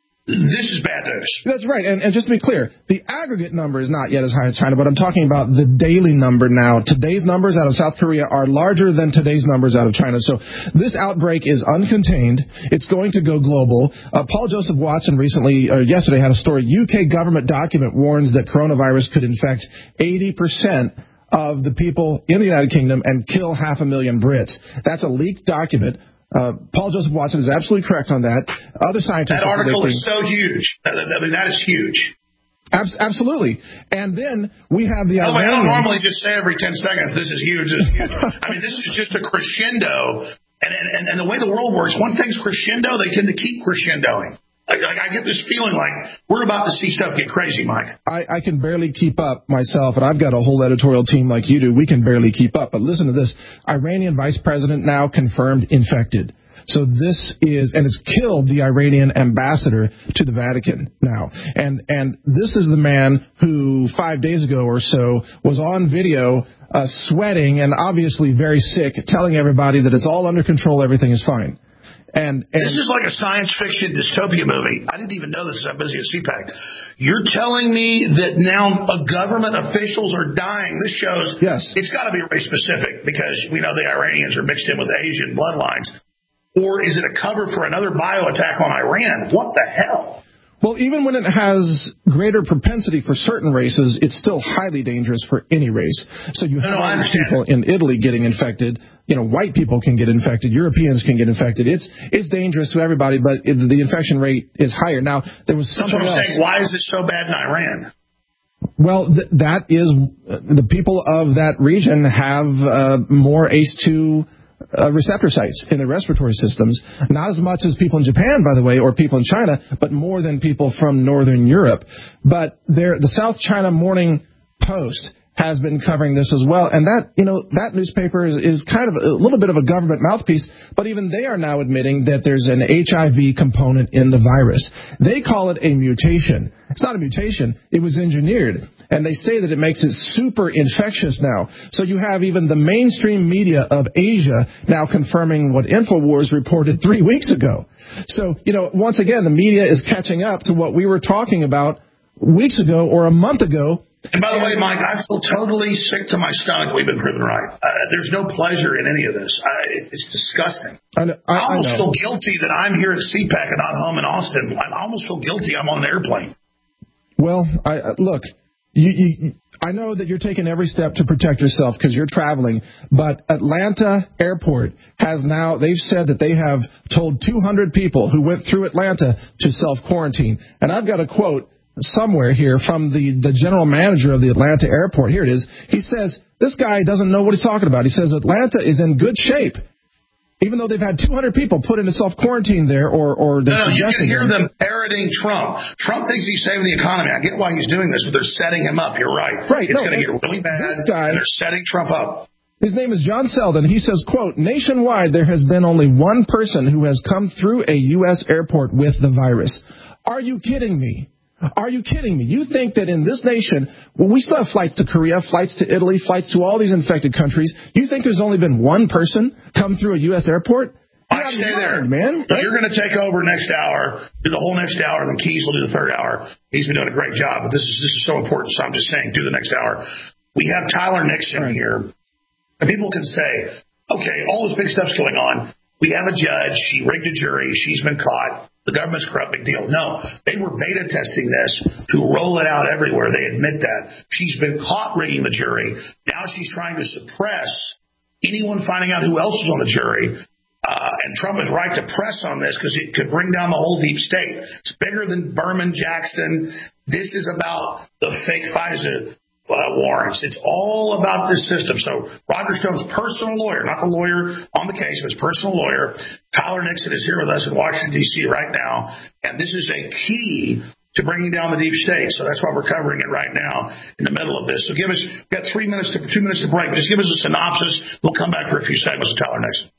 This is bad news. That's right. And, and just to be clear, the aggregate number is not yet as high as China, but I'm talking about the daily number now. Today's numbers out of South Korea are larger than today's numbers out of China. So this outbreak is uncontained. It's going to go global. Uh, Paul Joseph Watson recently, or yesterday, had a story. U K government document warns that coronavirus could infect eighty percent of the people in the United Kingdom and kill half a million Brits. That's a leaked document. Uh, Paul Joseph Watson is absolutely correct on that. Other scientists. That article is so huge. I mean, that is huge. Abs- absolutely. And then we have the. By the way, I don't normally just say every ten seconds, this is huge, this is huge. I mean, this is just a crescendo. And, and, and the way the world works, one thing's crescendo, they tend to keep crescendoing. Like, like I get this feeling like we're about to see stuff get crazy, Mike. I, I can barely keep up myself, and I've got a whole editorial team like you do. We can barely keep up. But listen to this. Iranian vice president now confirmed infected. So this is, and it's killed the Iranian ambassador to the Vatican now. And and this is the man who five days ago or so was on video uh, sweating and obviously very sick, telling everybody that it's all under control, everything is fine. And, and this is like a science fiction dystopia movie. I didn't even know this. I'm busy at C PAC. You're telling me that now government officials are dying. This shows yes. It's got to be race specific because we know the Iranians are mixed in with Asian bloodlines. Or is it a cover for another bio attack on Iran? What the hell? Well, even when it has greater propensity for certain races, it's still highly dangerous for any race. So you have no, all these people in Italy getting infected. You know, white people can get infected. Europeans can get infected. It's it's dangerous to everybody, but it, the infection rate is higher. Now, there was something That's what I'm else. saying. Why is it so bad in Iran? Well, th- that is uh, the people of that region have uh, more A C E two Uh, receptor sites in their respiratory systems, not as much as people in Japan, by the way, or people in China, but more than people from Northern Europe. But there, the South China Morning Post has been covering this as well, and that, you know, that newspaper is, is kind of a little bit of a government mouthpiece, but even they are now admitting that there's an H I V component in the virus. They call it a mutation. It's not a mutation. It was engineered. And they say that it makes it super infectious now. So you have even the mainstream media of Asia now confirming what InfoWars reported three weeks ago. So, you know, once again, the media is catching up to what we were talking about weeks ago or a month ago. And by the way, Mike, I feel totally sick to my stomach. We've been proven right. Uh, there's no pleasure in any of this. I, it's disgusting. I, know, I, I almost I feel guilty that I'm here at C PAC and not home in Austin. I almost feel guilty I'm on the airplane. Well, I, look, you, you, I know that you're taking every step to protect yourself because you're traveling, but Atlanta Airport has now, they've said that they have told two hundred people who went through Atlanta to self-quarantine. And I've got a quote somewhere here from the, the general manager of the Atlanta Airport. Here it is. He says, this guy doesn't know what he's talking about. He says Atlanta is in good shape. Even though they've had two hundred people put into self-quarantine there, or, or they're no, no, you can hear them. them parroting Trump. Trump thinks he's saving the economy. I get why he's doing this, but they're setting him up. You're right. Right. It's no, going to get really bad. This guy, and they're setting Trump up. His name is John Selden. He says, quote, nationwide there has been only one person who has come through a U S airport with the virus. Are you kidding me? Are you kidding me? You think that in this nation, well, we still have flights to Korea, flights to Italy, flights to all these infected countries. You think there's only been one person come through a U S airport? I stay there, man. Right? You're going to take over next hour, do the whole next hour, and then Keys will do the third hour. He's been doing a great job, but this is this is so important, so I'm just saying, do the next hour. We have Tyler Nixon right here, and people can say, okay, all this big stuff's going on. We have a judge. She rigged a jury. She's been caught. The government's corrupt. Big deal. No, they were beta testing this to roll it out everywhere. They admit that. She's been caught rigging the jury. Now she's trying to suppress anyone finding out who else is on the jury. Uh, and Trump is right to press on this because it could bring down the whole deep state. It's bigger than Berman Jackson. This is about the fake FISA uh, warrants. It's all about this system. So Roger Stone's personal lawyer, not the lawyer on the case, but his personal lawyer, Tyler Nixon, is here with us in Washington, D C right now. And this is a key to bringing down the deep state. So that's why we're covering it right now in the middle of this. So give us, we've got three minutes to, two minutes to break. Just give us a synopsis. We'll come back for a few segments with Tyler Nixon.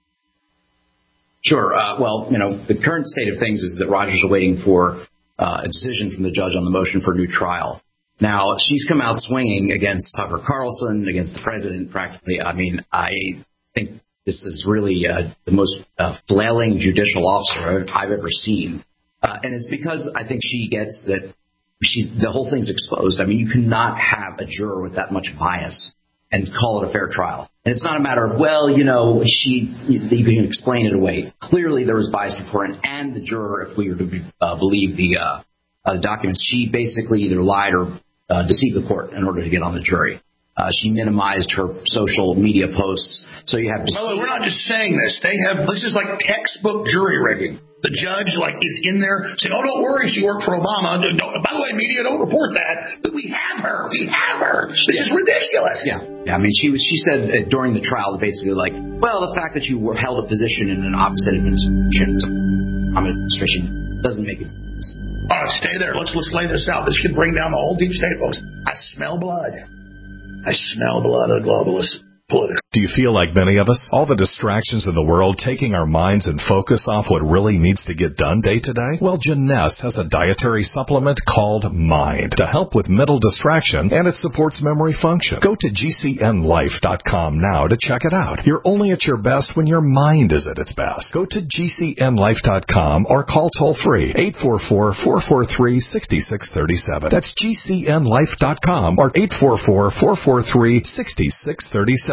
Sure. Uh, well, you know, the current state of things is that Rogers are waiting for uh, a decision from the judge on the motion for a new trial. Now, she's come out swinging against Tucker Carlson, against the president, practically. I mean, I think this is really uh, the most uh, flailing judicial officer I've ever seen. Uh, and it's because I think she gets that she's, the whole thing's exposed. I mean, you cannot have a juror with that much bias and call it a fair trial. And it's not a matter of, well, you know, she, you can explain it away. Clearly there was bias beforehand, and the juror, if we were to be, uh, believe the uh, uh, documents, she basically either lied or uh, deceived the court in order to get on the jury. Uh, she minimized her social media posts. So you have. Well, we're not just saying this. They have. This is like textbook jury rigging. The judge, like, is in there saying, "Oh, don't worry, she worked for Obama. Don't, by the way, media, don't report that. But we have her. We have her. This is ridiculous." Yeah. Yeah. I mean, she was. She said uh, during the trial, basically, like, well, the fact that you were held a position in an opposite administration, administration doesn't make it. All right, stay there. Let's let's lay this out. This could bring down the whole deep state, folks. I smell blood. I smell blood of the globalists. Political. Do you feel like many of us? All the distractions in the world taking our minds and focus off what really needs to get done day to day? Well, Jeunesse has a dietary supplement called Mind to help with mental distraction, and it supports memory function. Go to G C N life dot com now to check it out. You're only at your best when your mind is at its best. Go to G C N life dot com or call toll-free eight four four, four four three, six six three seven. That's G C N life dot com or eight four four, four four three, six six three seven.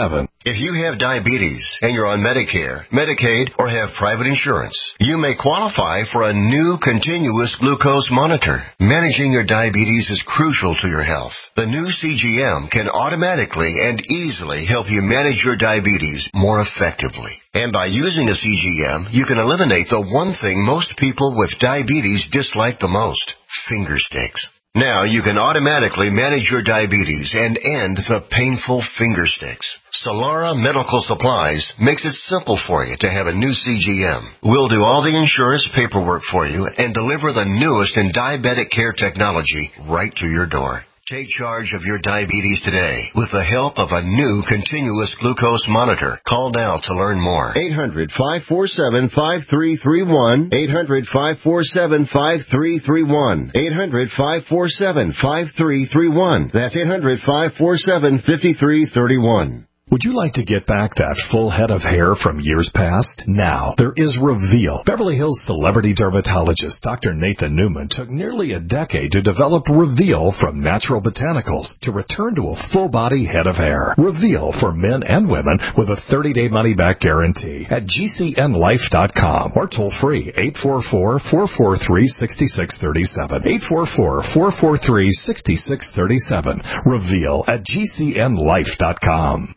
If you have diabetes and you're on Medicare, Medicaid, or have private insurance, you may qualify for a new continuous glucose monitor. Managing your diabetes is crucial to your health. The new C G M can automatically and easily help you manage your diabetes more effectively. And by using a C G M, you can eliminate the one thing most people with diabetes dislike the most: finger sticks. Now you can automatically manage your diabetes and end the painful finger sticks. Solara Medical Supplies makes it simple for you to have a new C G M. We'll do all the insurance paperwork for you and deliver the newest in diabetic care technology right to your door. Take charge of your diabetes today with the help of a new continuous glucose monitor. Call now to learn more. eight hundred, five four seven, five three three one. eight hundred, five four seven, five three three one. eight hundred, five four seven, five three three one. That's eight hundred, five four seven, five three three one. Would you like to get back that full head of hair from years past? Now, there is Reveal. Beverly Hills celebrity dermatologist Doctor Nathan Newman took nearly a decade to develop Reveal from natural botanicals to return to a full-body head of hair. Reveal for men and women with a thirty-day money-back guarantee at G C N life dot com or toll-free eight four four, four four three, six six three seven. eight four four, four four three, six six three seven. Reveal at G C N life dot com.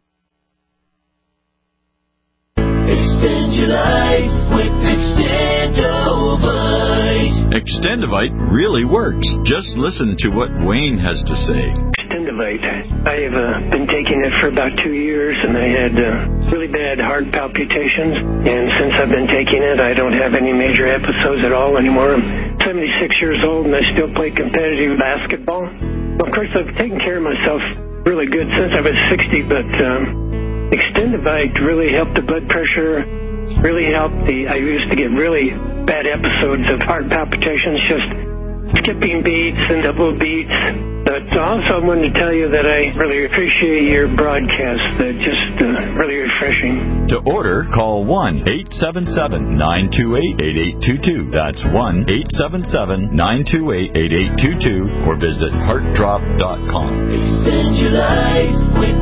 Extend your life with Extendovite. Extendovite really works. Just listen to what Wayne has to say. Extendovite. I have uh, been taking it for about two years, and I had uh, really bad heart palpitations. And since I've been taking it, I don't have any major episodes at all anymore. I'm seventy-six years old, and I still play competitive basketball. Well, of course, I've taken care of myself really good since I was sixty, but um, Extendovite really helped the blood pressure, really helped the, I used to get really bad episodes of heart palpitations, just skipping beats and double beats. But also I wanted to tell you that I really appreciate your broadcast. They're just uh, really refreshing. To order, call one eight seven seven, nine two eight, eight eight two two. That's one eight seven seven, nine two eight, eight eight two two or visit heart drop dot com. Extend your life with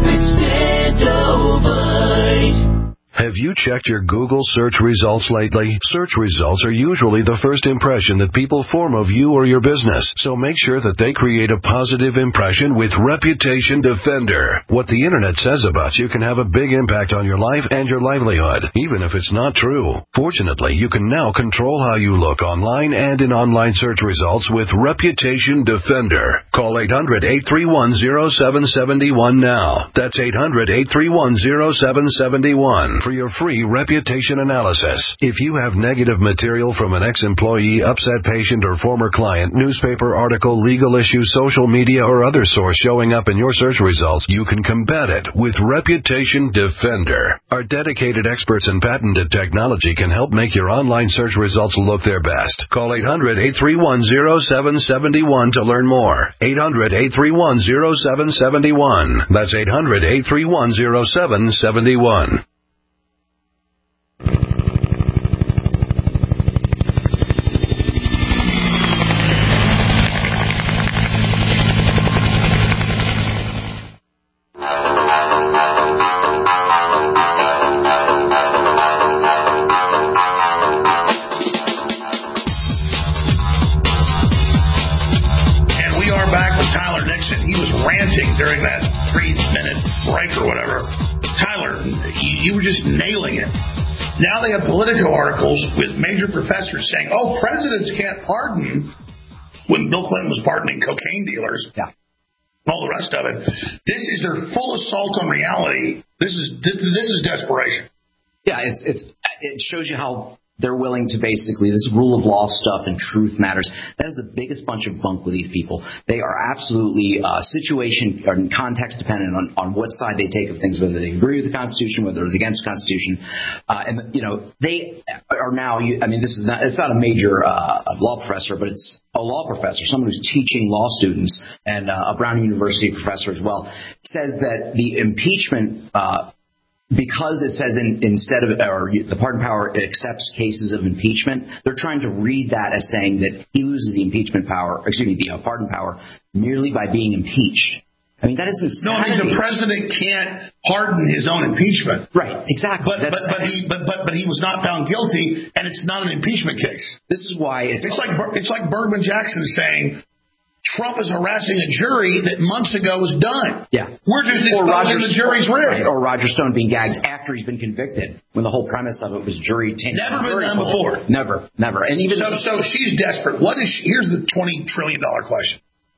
Extendovite. Have you checked your Google search results lately? Search results are usually the first impression that people form of you or your business, so make sure that they create a positive impression with Reputation Defender. What the internet says about you can have a big impact on your life and your livelihood, even if it's not true. Fortunately, you can now control how you look online and in online search results with Reputation Defender. Call eight hundred, eight three one, zero seven seven one now. That's eight hundred, eight three one, zero seven seven one. For your free reputation analysis. If you have negative material from an ex-employee, upset patient, or former client, newspaper article, legal issue, social media, or other source showing up in your search results, you can combat it with Reputation Defender. Our dedicated experts in patented technology can help make your online search results look their best. Call eight hundred, eight three one, zero seven seven one to learn more. eight hundred, eight three one, zero seven seven one. That's eight hundred, eight three one, zero seven seven one. During that three-minute break or whatever. Tyler, you were just nailing it. Now they have Politico articles with major professors saying, oh, presidents can't pardon, when Bill Clinton was pardoning cocaine dealers. Yeah. And all the rest of it. This is their full assault on reality. This is this, this is desperation. Yeah, it's it's it shows you how they're willing to basically, this rule of law stuff and truth matters. That is the biggest bunch of bunk with these people. They are absolutely uh, situation or context dependent on, on what side they take of things, whether they agree with the Constitution, whether they're against the Constitution. Uh, and, you know, they are now, I mean, this is not, it's not a major uh, law professor, but it's a law professor, someone who's teaching law students and uh, a Brown University professor as well, says that the impeachment uh because it says in, instead of, or the pardon power accepts cases of impeachment, they're trying to read that as saying that he loses the impeachment power, excuse me, the uh, pardon power merely by being impeached. I mean, that is insanity. No, I mean, the president can't pardon his own impeachment. Right, exactly. But but but he but, but but he was not found guilty, and it's not an impeachment case. This is why it's it's like it's like Bergman Jackson saying Trump is harassing a jury that months ago was done. Yeah, we're just exposing the jury's rigged. Right. Or Roger Stone being gagged after he's been convicted, when the whole premise of it was jury tainted. Never been done before. Never, never. And even so, so she's desperate. What is she, here's the twenty trillion dollar question.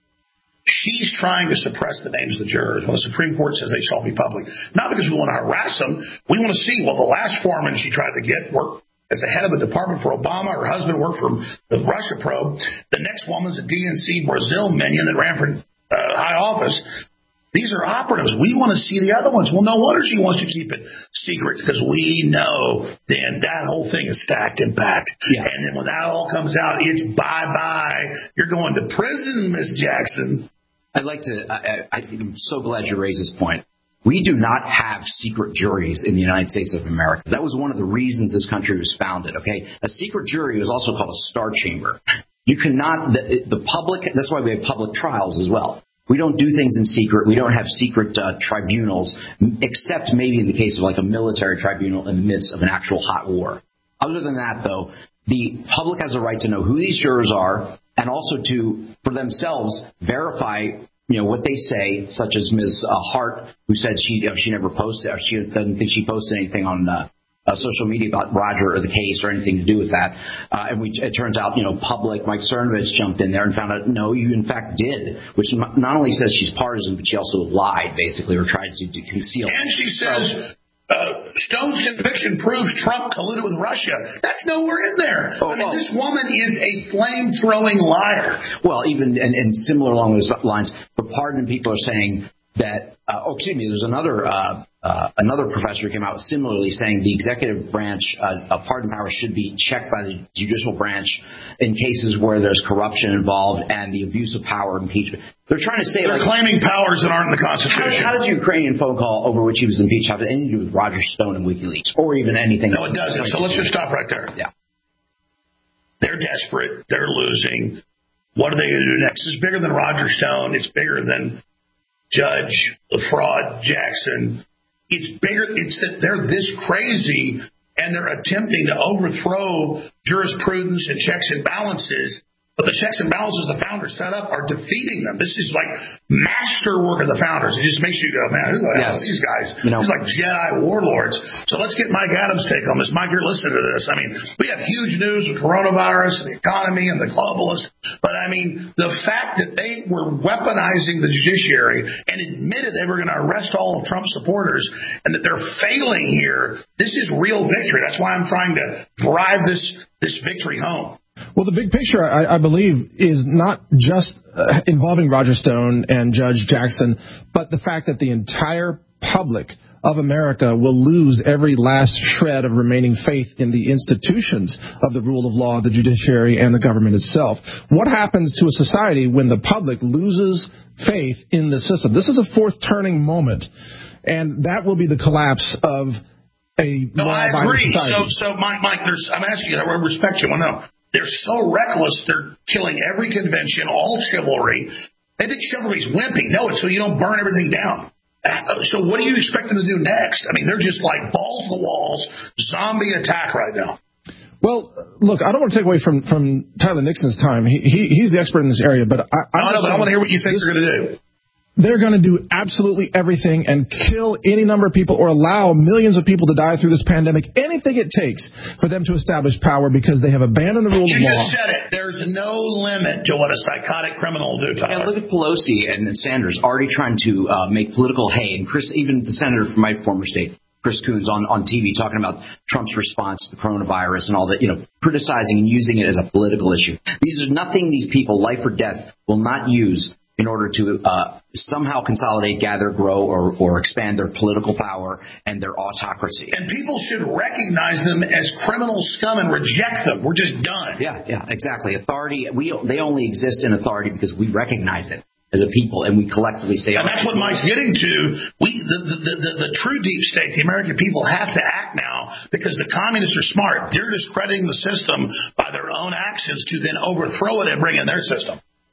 She's trying to suppress the names of the jurors when the Supreme Court says they shall be public. Not because we want to harass them. We want to see, well, the last foreman she tried to get worked as the head of a department for Obama. Her husband worked for the Russia probe. The next woman's a D N C Brazil minion that ran for uh, high office. These are operatives. We want to see the other ones. Well, no wonder she wants to keep it secret, because we know then that whole thing is stacked and packed. Yeah. And then when that all comes out, it's bye-bye. You're going to prison, Miss Jackson. I'd like to, I, I'm so glad you raised this point. We do not have secret juries in the United States of America. That was one of the reasons this country was founded, okay? A secret jury was also called a star chamber. You cannot, the, the public, that's why we have public trials as well. We don't do things in secret. We don't have secret uh, tribunals, except maybe in the case of like a military tribunal in the midst of an actual hot war. Other than that, though, the public has a right to know who these jurors are, and also to, for themselves, verify, you know, what they say, such as Miz Uh, Hart, who said she you know, she never posted, or she doesn't think she posted anything on uh, uh, social media about Roger or the case or anything to do with that. Uh, and we, it turns out, you know, public, Mike Cernovich jumped in there and found out, no, you in fact did, which not only says she's partisan, but she also lied, basically, or tried to, to conceal. And she says... So, Uh, Stone's conviction proves Trump colluded with Russia. That's nowhere in there. Oh, I mean, oh. This woman is a flame-throwing liar. Well, even, and, and similar along those lines, the pardon people are saying that, uh, oh, excuse me, there's another, uh, uh, another professor who came out similarly saying the executive branch, uh, uh, pardon power should be checked by the judicial branch in cases where there's corruption involved and the abuse of power impeachment. They're trying to say, They're like, claiming powers that aren't in the Constitution. How, how does the Ukrainian phone call over which he was impeached have anything to do with Roger Stone and WikiLeaks, or even anything? No, it doesn't. So let's just stop right there. Yeah. They're desperate. They're losing. What are they going to do next? It's bigger than Roger Stone. It's bigger than Judge the fraud Jackson. It's bigger. It's that they're this crazy, and they're attempting to overthrow jurisprudence and checks and balances. But the checks and balances the founders set up are defeating them. This is like masterwork of the founders. It just makes you go, man, who the hell are these guys? You know, these like Jedi warlords. So let's get Mike Adams' take on this. Mike, you're listening to this. I mean, we have huge news with coronavirus and the economy and the globalists. But, I mean, the fact that they were weaponizing the judiciary and admitted they were going to arrest all of Trump's supporters and that they're failing here, this is real victory. That's why I'm trying to drive this, this victory home. Well, the big picture, I, I believe, is not just uh, involving Roger Stone and Judge Jackson, but the fact that the entire public of America will lose every last shred of remaining faith in the institutions of the rule of law, the judiciary, and the government itself. What happens to a society when the public loses faith in the system? This is a fourth turning moment, and that will be the collapse of a no, I agree. society. So, so Mike, Mike, there's, I'm asking you, I respect you. I know. They're so reckless, they're killing every convention, all chivalry. They think chivalry's wimpy. No, it's so you don't burn everything down. So what do you expect them to do next? I mean, they're just like balls to the walls, zombie attack right now. Well, look, I don't want to take away from, from Tyler Nixon's time. He, he He's the expert in this area, but I, I, know, but I want to hear what you think this, they're going to do. They're going to do absolutely everything and kill any number of people or allow millions of people to die through this pandemic, anything it takes for them to establish power because they have abandoned the rule you of law. You just said it. There's no limit to what a psychotic criminal will do, Tyler. Yeah, look at Pelosi and Sanders already trying to uh, make political hay. And Chris, even the senator from my former state, Chris Coons, on, on T V talking about Trump's response to the coronavirus and all that, you know, criticizing and using it as a political issue. These are nothing these people, life or death, will not use in order to uh, somehow consolidate, gather, grow, or, or expand their political power and their autocracy. And people should recognize them as criminal scum and reject them. We're just done. Yeah, yeah, exactly. Authority, we they only exist in authority because we recognize it as a people, and we collectively say... And that's what Mike's getting to. We, the, the, the, the, the true deep state, the American people, have to act now because the communists are smart. They're discrediting the system by their own actions to then overthrow it and bring in their system.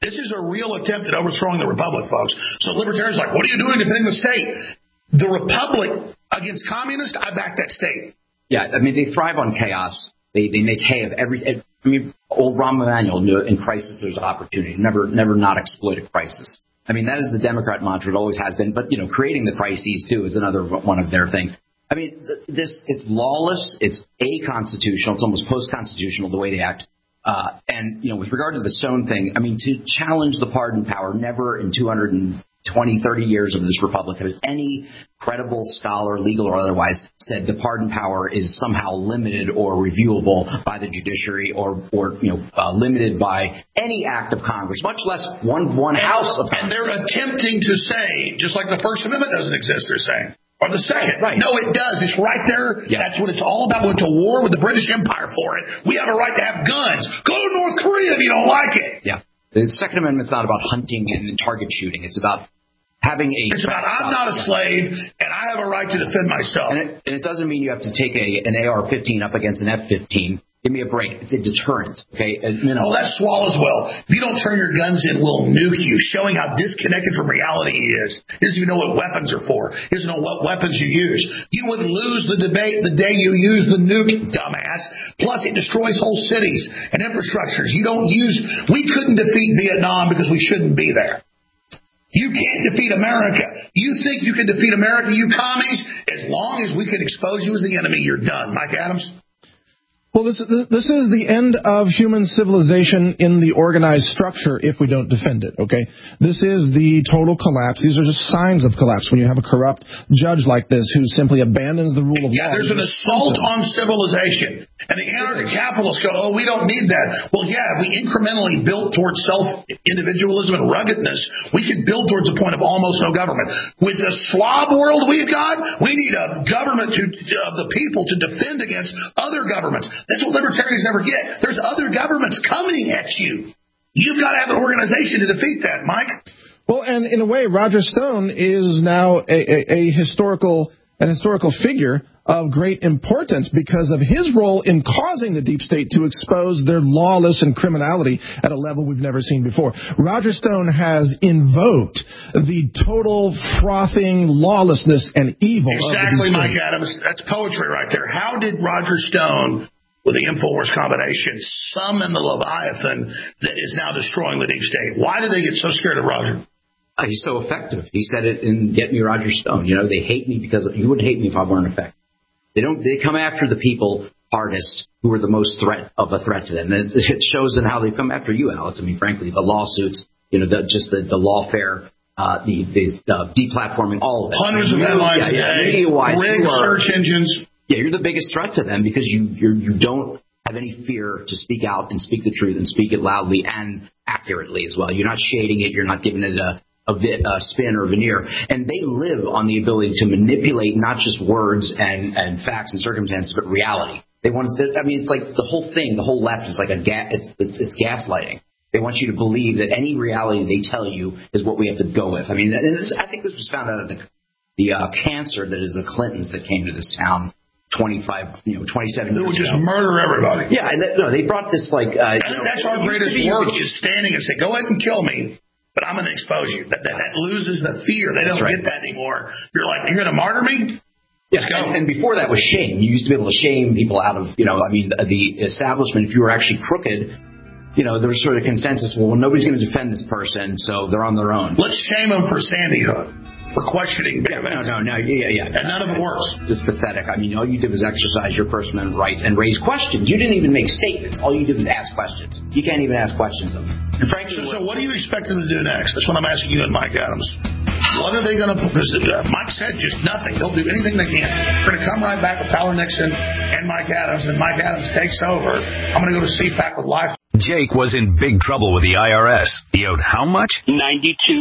This is a real attempt at overthrowing the republic, folks. So libertarians are like, what are you doing defending the state? The republic against communists, I back that state. Yeah, I mean, they thrive on chaos. They they make hay of everything. I mean, old Rahm Emanuel knew in crisis there's opportunity. Never never not exploit a crisis. I mean, that is the Democrat mantra. It always has been. But, you know, creating the crises, too, is another one of their things. I mean, this it's lawless. It's a-constitutional. It's almost post-constitutional, the way they act. Uh, and, you know, with regard to the Stone thing, I mean, to challenge the pardon power, never in two hundred twenty, thirty years of this republic has any credible scholar, legal or otherwise, said the pardon power is somehow limited or reviewable by the judiciary or, or you know, uh, limited by any act of Congress, much less one one and, house of And Congress. they're attempting to say, just like the First Amendment doesn't exist, they're saying. Or the second. Right. No, it does. It's right there. Yeah. That's what it's all about. We went to war with the British Empire for it. We have a right to have guns. Go to North Korea if you don't like it. Yeah. The Second Amendment's not about hunting and target shooting. It's about having a... It's about I'm not a slave, and I have a right to defend myself. And it, and it doesn't mean you have to take a, an A R fifteen up against an F fifteen. Give me a break. It's a deterrent, okay? And, you know, oh, that's Swallows well. If you don't turn your guns in, we'll nuke you, showing how disconnected from reality he is. He doesn't even know what weapons are for. He doesn't know what weapons you use. You would lose the debate the day you use the nuke, dumbass. Plus, it destroys whole cities and infrastructures. You don't use... We couldn't defeat Vietnam because we shouldn't be there. You can't defeat America. You think you can defeat America, you commies? As long as we can expose you as the enemy, you're done. Mike Adams? Well, this, this is the end of human civilization in the organized structure if we don't defend it, okay? This is the total collapse. These are just signs of collapse when you have a corrupt judge like this who simply abandons the rule of yeah, law. Yeah, there's an assault on civilization. And the anarcho-capitalists go, oh, we don't need that. Well, yeah, if we incrementally built towards self-individualism and ruggedness, we could build towards a point of almost no government. With the slob world we've got, we need a government to, of the people to defend against other governments. That's what libertarians never get. There's other governments coming at you. You've got to have an organization to defeat that, Mike. Well, and in a way, Roger Stone is now a, a, a historical an historical figure of great importance because of his role in causing the deep state to expose their lawless and criminality at a level we've never seen before. Roger Stone has invoked the total frothing lawlessness and evil exactly, of the deep Mike state. Adams. That's poetry right there. How did Roger Stone, with the InfoWars combination, summon the Leviathan that is now destroying the deep state? Why did they get so scared of Roger? Uh, he's so effective. He said it in Get Me Roger Stone. You know, they hate me because you wouldn't hate me if I weren't effective. They don't. They come after the people hardest who are the most threat of a threat to them. And it, it shows in how they come after you, Alex. I mean, frankly, the lawsuits, you know, the, just the, the lawfare, uh, the, the uh, deplatforming, all of it. Hundreds I mean, of headlines yeah, a yeah, day, rigged are, search engines. Yeah, you're the biggest threat to them because you you're, you don't have any fear to speak out and speak the truth and speak it loudly and accurately as well. You're not shading it. You're not giving it a A, bit, a spin or veneer, and they live on the ability to manipulate not just words and, and facts and circumstances, but reality. They want to, I mean, it's like the whole thing, the whole left is like a ga- it's, it's it's gaslighting. They want you to believe that any reality they tell you is what we have to go with. I mean, and this, I think this was found out of the the uh, cancer that is the Clintons that came to this town twenty-five, you know, twenty-seven They years would just ago. murder everybody. Yeah, and that, no, they brought this like. Uh, that's you know, that's our greatest work is standing and say, "Go ahead and kill me." But I'm going to expose you. That, that, that loses the fear. They That's don't right. get that anymore. You're like, you're going to martyr me? Let's go. And, and before that was shame. You used to be able to shame people out of, you know, I mean, the establishment, if you were actually crooked, you know, there was sort of consensus, well, nobody's going to defend this person, so they're on their own. Let's shame them for Sandy Hook, for questioning. Yeah, no, no, no, yeah, yeah. And none of it works. It's pathetic. I mean, all you did was exercise your First Amendment rights and raise questions. You didn't even make statements. All you did was ask questions. You can't even ask questions of them. And frankly, so, so what do you expect them to do next? That's what I'm asking you and Mike Adams. What are they going to do? Uh, Mike said just nothing. They'll do anything they can. We're going to come right back with Tyler Nixon and Mike Adams, and Mike Adams takes over. I'm going to go to C PAC with Life. Jake was in big trouble with the I R S. He owed how much? ninety-two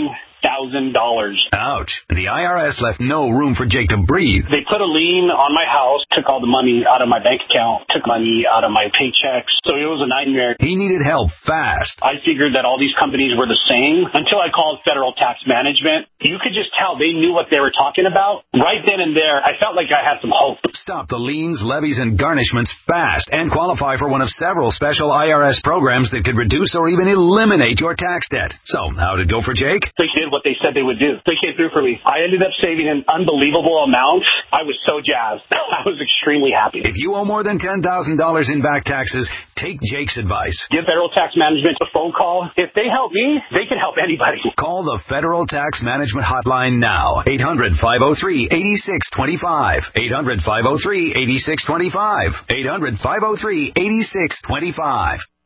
thousand dollars. Ouch. The I R S left no room for Jake to breathe. They put a lien on my house, took all the money out of my bank account, took money out of my paychecks. So it was a nightmare. He needed help fast. I figured that all these companies were the same until I called Federal Tax Management. You could just tell they knew what they were talking about. Right then and there, I felt like I had some hope. Stop the liens, levies, and garnishments fast and qualify for one of several special I R S programs that could reduce or even eliminate your tax debt. So, how did it go for Jake? They did what they said they would do. They came through for me. I ended up saving an unbelievable amount. I was so jazzed. I was extremely happy. If you owe more than ten thousand dollars in back taxes, take Jake's advice. Give Federal Tax Management a phone call. If they help me, they can help anybody. Call the Federal Tax Management Hotline now. eight hundred, five oh three, eight six two five. eight hundred, five oh three, eight six two five. eight hundred, five oh three, eight six two five.